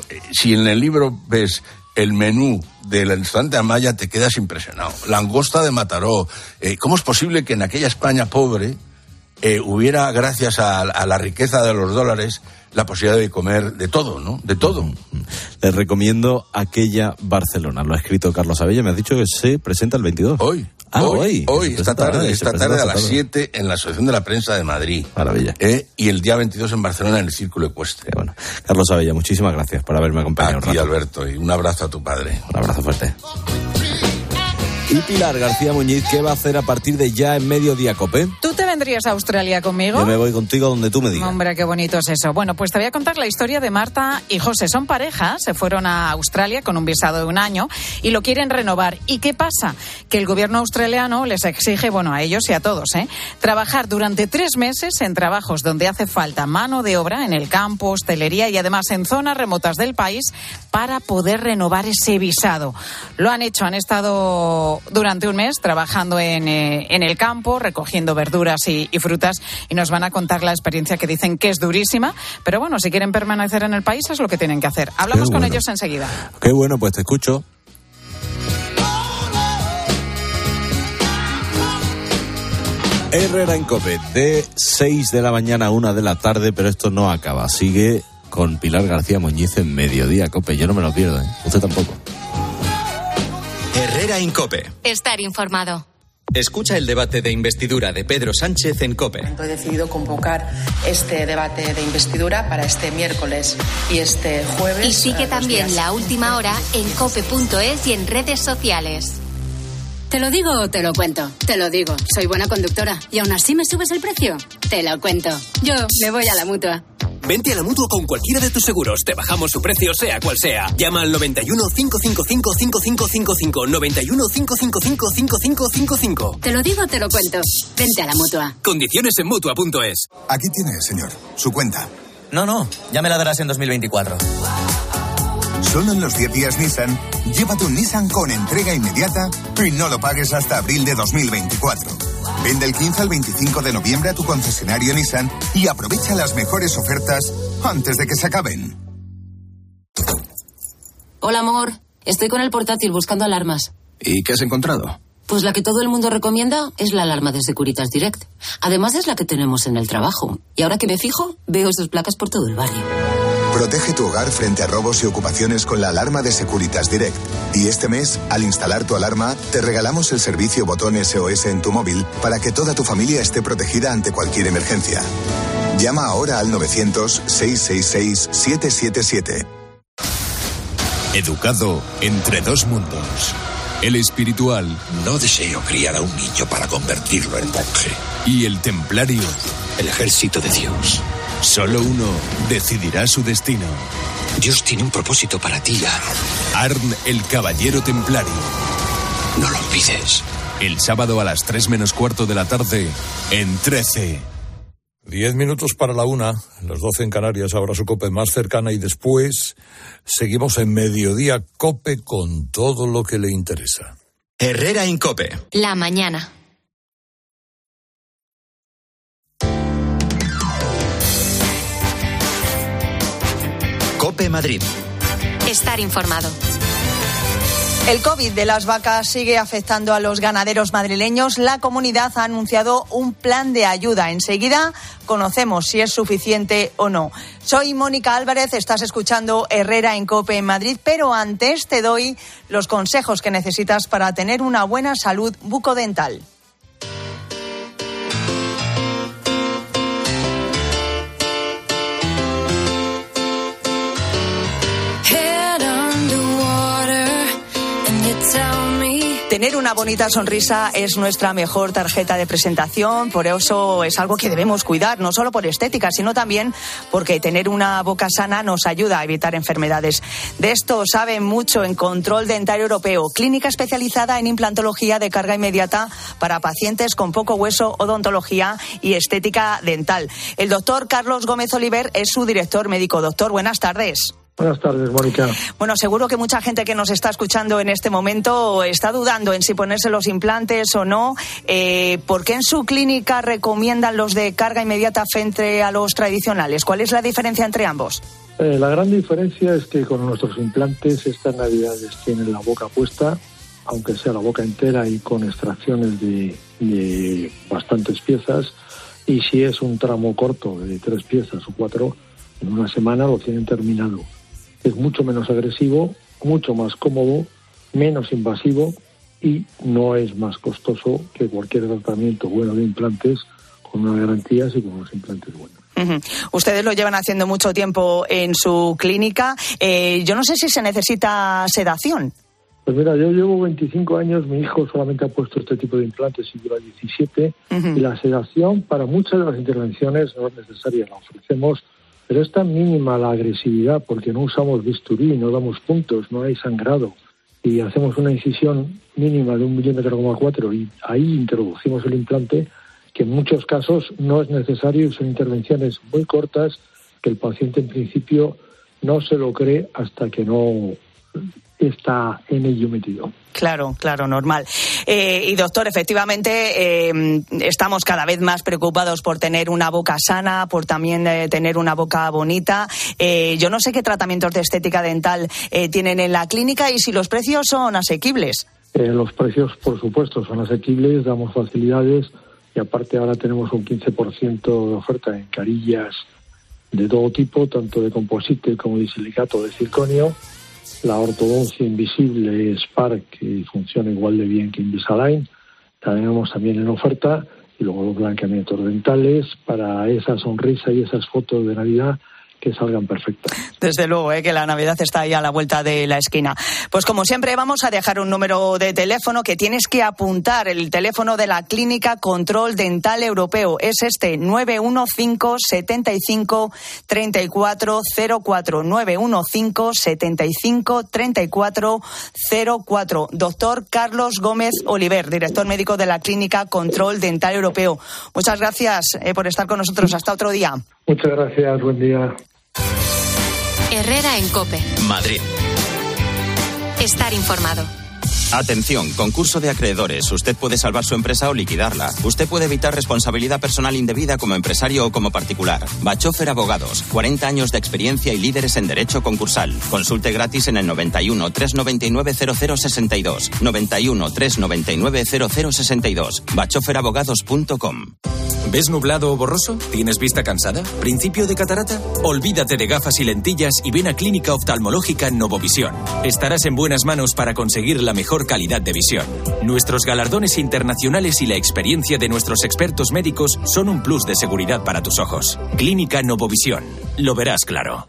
si en el libro ves el menú del restaurante Amaya, te quedas impresionado. Langosta de Mataró. Eh, ¿Cómo es posible que en aquella España pobre eh, hubiera, gracias a, a la riqueza de los dólares, la posibilidad de comer de todo, ¿no? De todo. Les recomiendo Aquella Barcelona. Lo ha escrito Carlos Abella. Me has dicho que se presenta el veintidós. Hoy. Ah, hoy, hoy, hoy esta tarde, esta tarde a las siete en la Asociación de la Prensa de Madrid. Maravilla. Eh, y el día veintidós en Barcelona en el Círculo Ecuestre. Bueno, Carlos Abella, muchísimas gracias por haberme acompañado. A ti, Alberto, y un abrazo a tu padre. Un abrazo fuerte. Y Pilar García Muñiz, ¿qué va a hacer a partir de ya en Mediodía Cope? ¿Tú te vendrías a Australia conmigo? Yo me voy contigo donde tú me digas. Hombre, qué bonito es eso. Bueno, pues te voy a contar la historia de Marta y José. Son pareja, se fueron a Australia con un visado de un año y lo quieren renovar. ¿Y qué pasa? Que el gobierno australiano les exige, bueno, a ellos y a todos, ¿eh? trabajar durante tres meses en trabajos donde hace falta mano de obra, en el campo, hostelería y además en zonas remotas del país para poder renovar ese visado. Lo han hecho, han estado durante un mes trabajando en, eh, en el campo, recogiendo verduras y, y frutas, y nos van a contar la experiencia que dicen que es durísima, pero bueno, si quieren permanecer en el país es lo que tienen que hacer. Hablamos Qué con bueno. ellos enseguida. Qué bueno, pues te escucho. Herrera en Cope, de seis de la mañana a una de la tarde, pero esto no acaba. Sigue con Pilar García Muñiz en Mediodía Cope. Yo no me lo pierdo, ¿eh? Usted tampoco. Herrera en Cope. Estar informado. Escucha el debate de investidura de Pedro Sánchez en COPE. He decidido convocar este debate de investidura para este miércoles y este jueves. Y sigue también La Última Hora en cope punto es y en redes sociales. ¿Te lo digo o te lo cuento? Te lo digo. Soy buena conductora. ¿Y aún así me subes el precio? Te lo cuento. Yo me voy a la Mutua. Vente a la Mutua con cualquiera de tus seguros. Te bajamos su precio, sea cual sea. Llama al noventa y uno, cinco cinco cinco, cinco cinco cinco cinco. noventa y uno, cinco cinco cinco, cinco cinco cinco cinco. Te lo digo, te lo cuento. Vente a la Mutua. Condiciones en Mutua punto es. Aquí tiene, señor, su cuenta. No, no, ya me la darás en dos mil veinticuatro. Solo en los diez días Nissan, llévate un Nissan con entrega inmediata y no lo pagues hasta abril de dos mil veinticuatro. Vende el quince al veinticinco de noviembre a tu concesionario Nissan y aprovecha las mejores ofertas antes de que se acaben. Hola, amor. Estoy con el portátil buscando alarmas. ¿Y qué has encontrado? Pues la que todo el mundo recomienda es la alarma de Securitas Direct. Además es la que tenemos en el trabajo. Y ahora que me fijo, veo sus placas por todo el barrio. Protege tu hogar frente a robos y ocupaciones con la alarma de Securitas Direct. Y este mes, al instalar tu alarma, te regalamos el servicio botón S O S en tu móvil para que toda tu familia esté protegida ante cualquier emergencia. Llama ahora al novecientos, seiscientos sesenta y seis, setecientos setenta y siete. Educado entre dos mundos. El espiritual. No deseo criar a un niño para convertirlo en monje. Y el templario. El ejército de Dios. Solo uno decidirá su destino. Dios tiene un propósito para ti, Arn. Arn, el caballero templario. No lo olvides. El sábado a las tres menos cuarto de la tarde, en trece. Diez minutos para la una, las doce en Canarias, ahora su COPE más cercana y después seguimos en Mediodía COPE con todo lo que le interesa. Herrera Incope. La mañana. COPE Madrid. Estar informado. El COVID de las vacas sigue afectando a los ganaderos madrileños. La comunidad ha anunciado un plan de ayuda. Enseguida conocemos si es suficiente o no. Soy Mónica Álvarez, estás escuchando Herrera en COPE en Madrid, pero antes te doy los consejos que necesitas para tener una buena salud bucodental. Tener una bonita sonrisa es nuestra mejor tarjeta de presentación, por eso es algo que debemos cuidar, no solo por estética, sino también porque tener una boca sana nos ayuda a evitar enfermedades. De esto saben mucho en Control Dentario Europeo, clínica especializada en implantología de carga inmediata para pacientes con poco hueso, odontología y estética dental. El doctor Carlos Gómez Oliver es su director médico. Doctor, buenas tardes. Buenas tardes, Mónica. Bueno, seguro que mucha gente que nos está escuchando en este momento está dudando en si ponerse los implantes o no. Eh, ¿Por qué en su clínica recomiendan los de carga inmediata frente a los tradicionales? ¿Cuál es la diferencia entre ambos? Eh, la gran diferencia es que con nuestros implantes estas navidades tienen la boca puesta, aunque sea la boca entera y con extracciones de, de bastantes piezas. Y si es un tramo corto de tres piezas o cuatro, en una semana lo tienen terminado. Es mucho menos agresivo, mucho más cómodo, menos invasivo y no es más costoso que cualquier tratamiento bueno de implantes con una garantía y con unos implantes buenos. Uh-huh. Ustedes lo llevan haciendo mucho tiempo en su clínica. Eh, yo no sé si se necesita sedación. Pues mira, yo llevo veinticinco años, mi hijo solamente ha puesto este tipo de implantes y lleva diecisiete. Uh-huh. Y la sedación para muchas de las intervenciones no es necesaria, la ofrecemos. Pero es tan mínima la agresividad porque no usamos bisturí, no damos puntos, no hay sangrado. Y hacemos una incisión mínima de un milímetro coma cuatro y ahí introducimos el implante, que en muchos casos no es necesario y son intervenciones muy cortas que el paciente en principio no se lo cree hasta que no está en ello metido. Claro, claro, normal. Eh, y doctor, efectivamente eh, estamos cada vez más preocupados por tener una boca sana, por también eh, tener una boca bonita. Eh, yo no sé qué tratamientos de estética dental eh, tienen en la clínica y si los precios son asequibles. Eh, los precios, por supuesto, son asequibles, damos facilidades y aparte ahora tenemos un quince por ciento de oferta en carillas de todo tipo, tanto de composite como de silicato de circonio. La ortodoncia invisible Spark, que funciona igual de bien que Invisalign, la tenemos también en oferta, y luego los blanqueamientos dentales para esa sonrisa y esas fotos de Navidad que salgan perfectas. Desde luego, ¿eh? que la Navidad está ahí a la vuelta de la esquina. Pues como siempre vamos a dejar un número de teléfono que tienes que apuntar, el teléfono de la Clínica Control Dental Europeo. Es este, nueve uno cinco, setenta y cinco, treinta y cuatro cero cuatro, nueve uno cinco, setenta y cinco, treinta y cuatro cero cuatro. Doctor Carlos Gómez Oliver, director médico de la Clínica Control Dental Europeo. Muchas gracias eh, por estar con nosotros. Hasta otro día. Muchas gracias. Buen día. Herrera en COPE. Madrid. Estar informado. Atención, concurso de acreedores. Usted puede salvar su empresa o liquidarla. Usted puede evitar responsabilidad personal indebida como empresario o como particular. Bachofer Abogados. cuarenta años de experiencia y líderes en derecho concursal. Consulte gratis en el noventa y uno, trescientos noventa y nueve, cero cero sesenta y dos. noventa y uno, trescientos noventa y nueve, cero cero sesenta y dos. bachofer abogados punto com. ¿Ves nublado o borroso? ¿Tienes vista cansada? ¿Principio de catarata? Olvídate de gafas y lentillas y ven a Clínica Oftalmológica Novovisión. Estarás en buenas manos para conseguir la mejor calidad de visión. Nuestros galardones internacionales y la experiencia de nuestros expertos médicos son un plus de seguridad para tus ojos. Clínica Novovisión. Lo verás claro.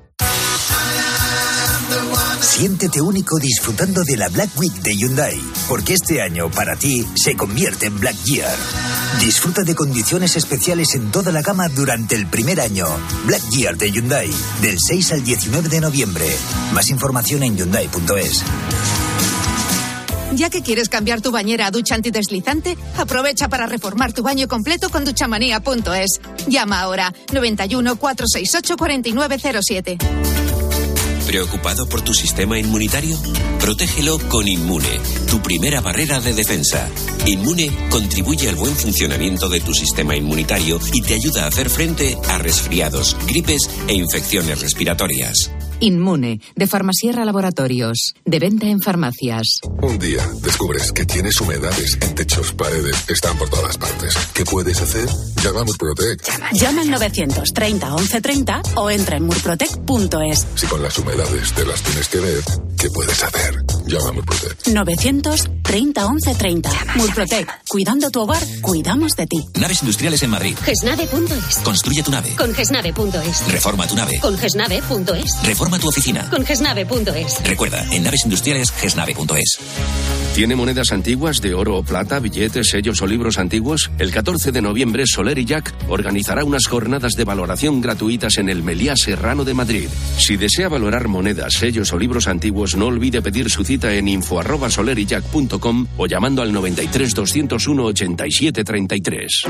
Siéntete único disfrutando de la Black Week de Hyundai, porque este año para ti se convierte en Black Year. Disfruta de condiciones especiales en toda la gama durante el primer año. Black Year de Hyundai, del seis al diecinueve de noviembre. Más información en hyundai punto es. Ya que quieres cambiar tu bañera a ducha antideslizante, aprovecha para reformar tu baño completo con duchamanía punto es. Llama ahora noventa y uno, cuatrocientos sesenta y ocho, cuarenta y nueve cero siete. ¿Preocupado por tu sistema inmunitario? Protégelo con Inmune, tu primera barrera de defensa. Inmune contribuye al buen funcionamiento de tu sistema inmunitario y te ayuda a hacer frente a resfriados, gripes e infecciones respiratorias. Inmune, de Farmasierra Laboratorios, de venta en farmacias. Un día descubres que tienes humedades en techos, paredes, están por todas partes. ¿Qué puedes hacer? Llama a Murprotec. Llama al novecientos treinta once treinta o entra en murprotec punto es. Si con las humedades te las tienes que ver, ¿qué puedes hacer? Llama a Murprotec. novecientos treinta once treinta. Murprotec. Cuidando tu hogar, cuidamos de ti. Naves industriales en Madrid. gesnave punto es. Construye tu nave. Con gesnave punto es. Reforma tu nave. Con gesnave punto es. Reforma tu oficina. Con gesnave punto es. Recuerda, en naves industriales, gesnave punto es. ¿Tiene monedas antiguas de oro o plata, billetes, sellos o libros antiguos? El catorce de noviembre, Soler y Jack organizará unas jornadas de valoración gratuitas en el Meliá Serrano de Madrid. Si desea valorar monedas, sellos o libros antiguos, no olvide pedir su cita en info arroba soler y jack punto com o llamando al noventa y tres, doscientos uno, ochenta y siete treinta y tres.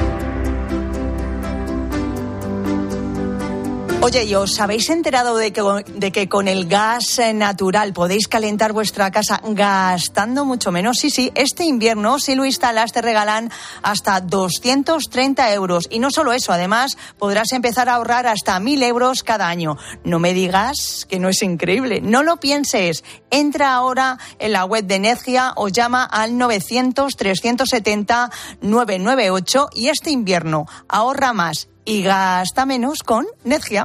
Oye, ¿y os habéis enterado de que, de que con el gas natural podéis calentar vuestra casa gastando mucho menos? Sí, sí, este invierno, si lo instalas, te regalan hasta doscientos treinta euros. Y no solo eso, además, podrás empezar a ahorrar hasta mil euros cada año. No me digas que no es increíble. No lo pienses. Entra ahora en la web de Nedgia o llama al novecientos, trescientos setenta, novecientos noventa y ocho y este invierno ahorra más y gasta menos con Nedgia.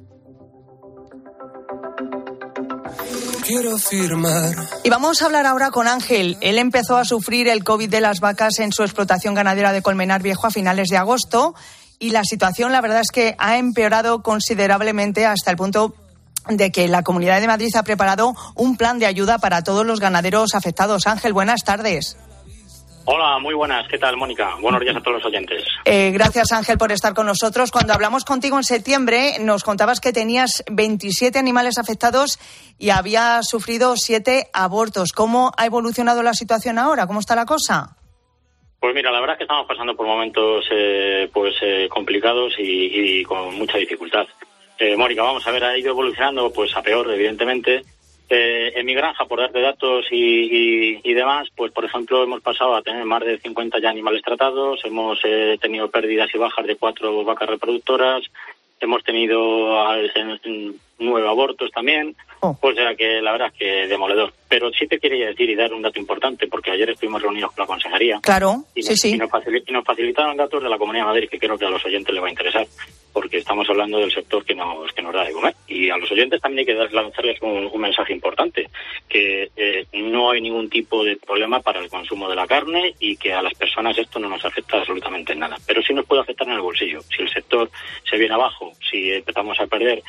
Quiero firmar. Y vamos a hablar ahora con Ángel. Él empezó a sufrir el COVID de las vacas en su explotación ganadera de Colmenar Viejo a finales de agosto y la situación, la verdad es que ha empeorado considerablemente hasta el punto de que la Comunidad de Madrid ha preparado un plan de ayuda para todos los ganaderos afectados. Ángel, buenas tardes. Hola, muy buenas. ¿Qué tal, Mónica? Buenos días a todos los oyentes. Eh, gracias, Ángel, por estar con nosotros. Cuando hablamos contigo en septiembre, nos contabas que tenías veintisiete animales afectados y habías sufrido siete abortos. ¿Cómo ha evolucionado la situación ahora? ¿Cómo está la cosa? Pues mira, la verdad es que estamos pasando por momentos eh, pues eh, complicados y, y con mucha dificultad. Eh, Mónica, vamos a ver, ha ido evolucionando pues a peor, evidentemente. Eh, en mi granja, por darte datos y, y, y demás, pues por ejemplo hemos pasado a tener más de cincuenta ya animales tratados, hemos eh, tenido pérdidas y bajas de cuatro vacas reproductoras, hemos tenido nueve abortos también, oh. O sea que la verdad es que demoledor. Pero sí te quería decir y dar un dato importante, porque ayer estuvimos reunidos con la consejería. Claro, y nos, sí, sí. Y nos, facil, y nos facilitaron datos de la Comunidad de Madrid, que creo que a los oyentes les va a interesar, porque estamos hablando del sector que nos que nos da de comer. Y a los oyentes también hay que dar, lanzarles un, un mensaje importante, que eh, no hay ningún tipo de problema para el consumo de la carne y que a las personas esto no nos afecta absolutamente en nada. Pero sí nos puede afectar en el bolsillo. Si el sector se viene abajo, si empezamos a perder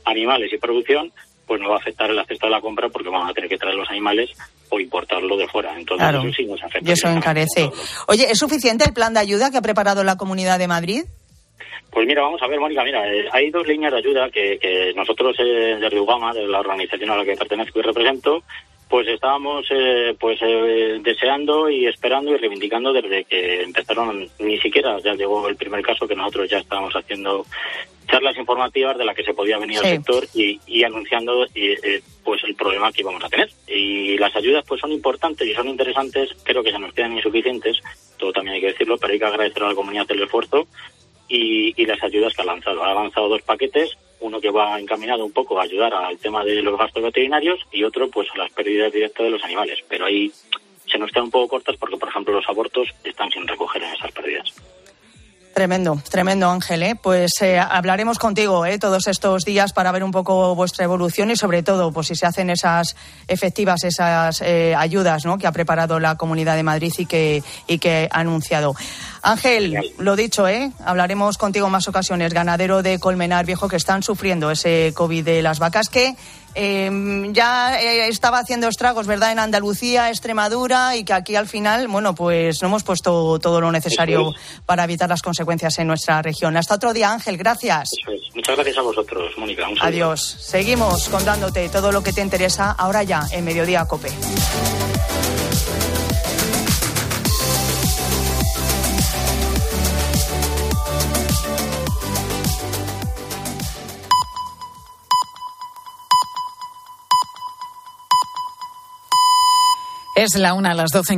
animales y producción, pues no va a afectar el acceso a la compra porque van a tener que traer los animales o importarlo de fuera. Entonces claro. eso sí nos afecta. Y eso encarece. Oye, ¿es suficiente el plan de ayuda que ha preparado la Comunidad de Madrid? Pues mira, vamos a ver, Mónica, mira, eh, hay dos líneas de ayuda que, que nosotros eh, de Riugama, de la organización a la que pertenezco y represento, pues estábamos eh, pues eh, deseando y esperando y reivindicando desde que empezaron, ni siquiera ya llegó el primer caso, que nosotros ya estábamos haciendo charlas informativas de la que se podía venir sí. al sector y, y anunciando y, eh, pues el problema que íbamos a tener. Y las ayudas pues son importantes y son interesantes, creo que se nos quedan insuficientes, todo también hay que decirlo, pero hay que agradecer a la comunidad el esfuerzo y, y las ayudas que ha lanzado. Ha lanzado dos paquetes, uno que va encaminado un poco a ayudar al tema de los gastos veterinarios y otro pues a las pérdidas directas de los animales. Pero ahí se nos quedan un poco cortas porque, por ejemplo, los abortos están sin recoger en esas pérdidas. Tremendo, tremendo, Ángel, ¿eh? Pues eh, hablaremos contigo ¿eh? todos estos días para ver un poco vuestra evolución y sobre todo pues si se hacen esas efectivas, esas eh, ayudas, ¿no? que ha preparado la Comunidad de Madrid y que, y que ha anunciado. Ángel, lo dicho, ¿eh? hablaremos contigo en más ocasiones, ganadero de Colmenar Viejo, que están sufriendo ese COVID de las vacas que eh, ya eh, estaba haciendo estragos, ¿verdad?, en Andalucía, Extremadura, y que aquí al final, bueno, pues no hemos puesto todo lo necesario para evitar las consecuencias en nuestra región. Hasta otro día, Ángel, gracias. Eso es. Muchas gracias a vosotros, Mónica. Un saludo. Adiós. Seguimos contándote todo lo que te interesa ahora ya en Mediodía COPE. Es la una a las doce.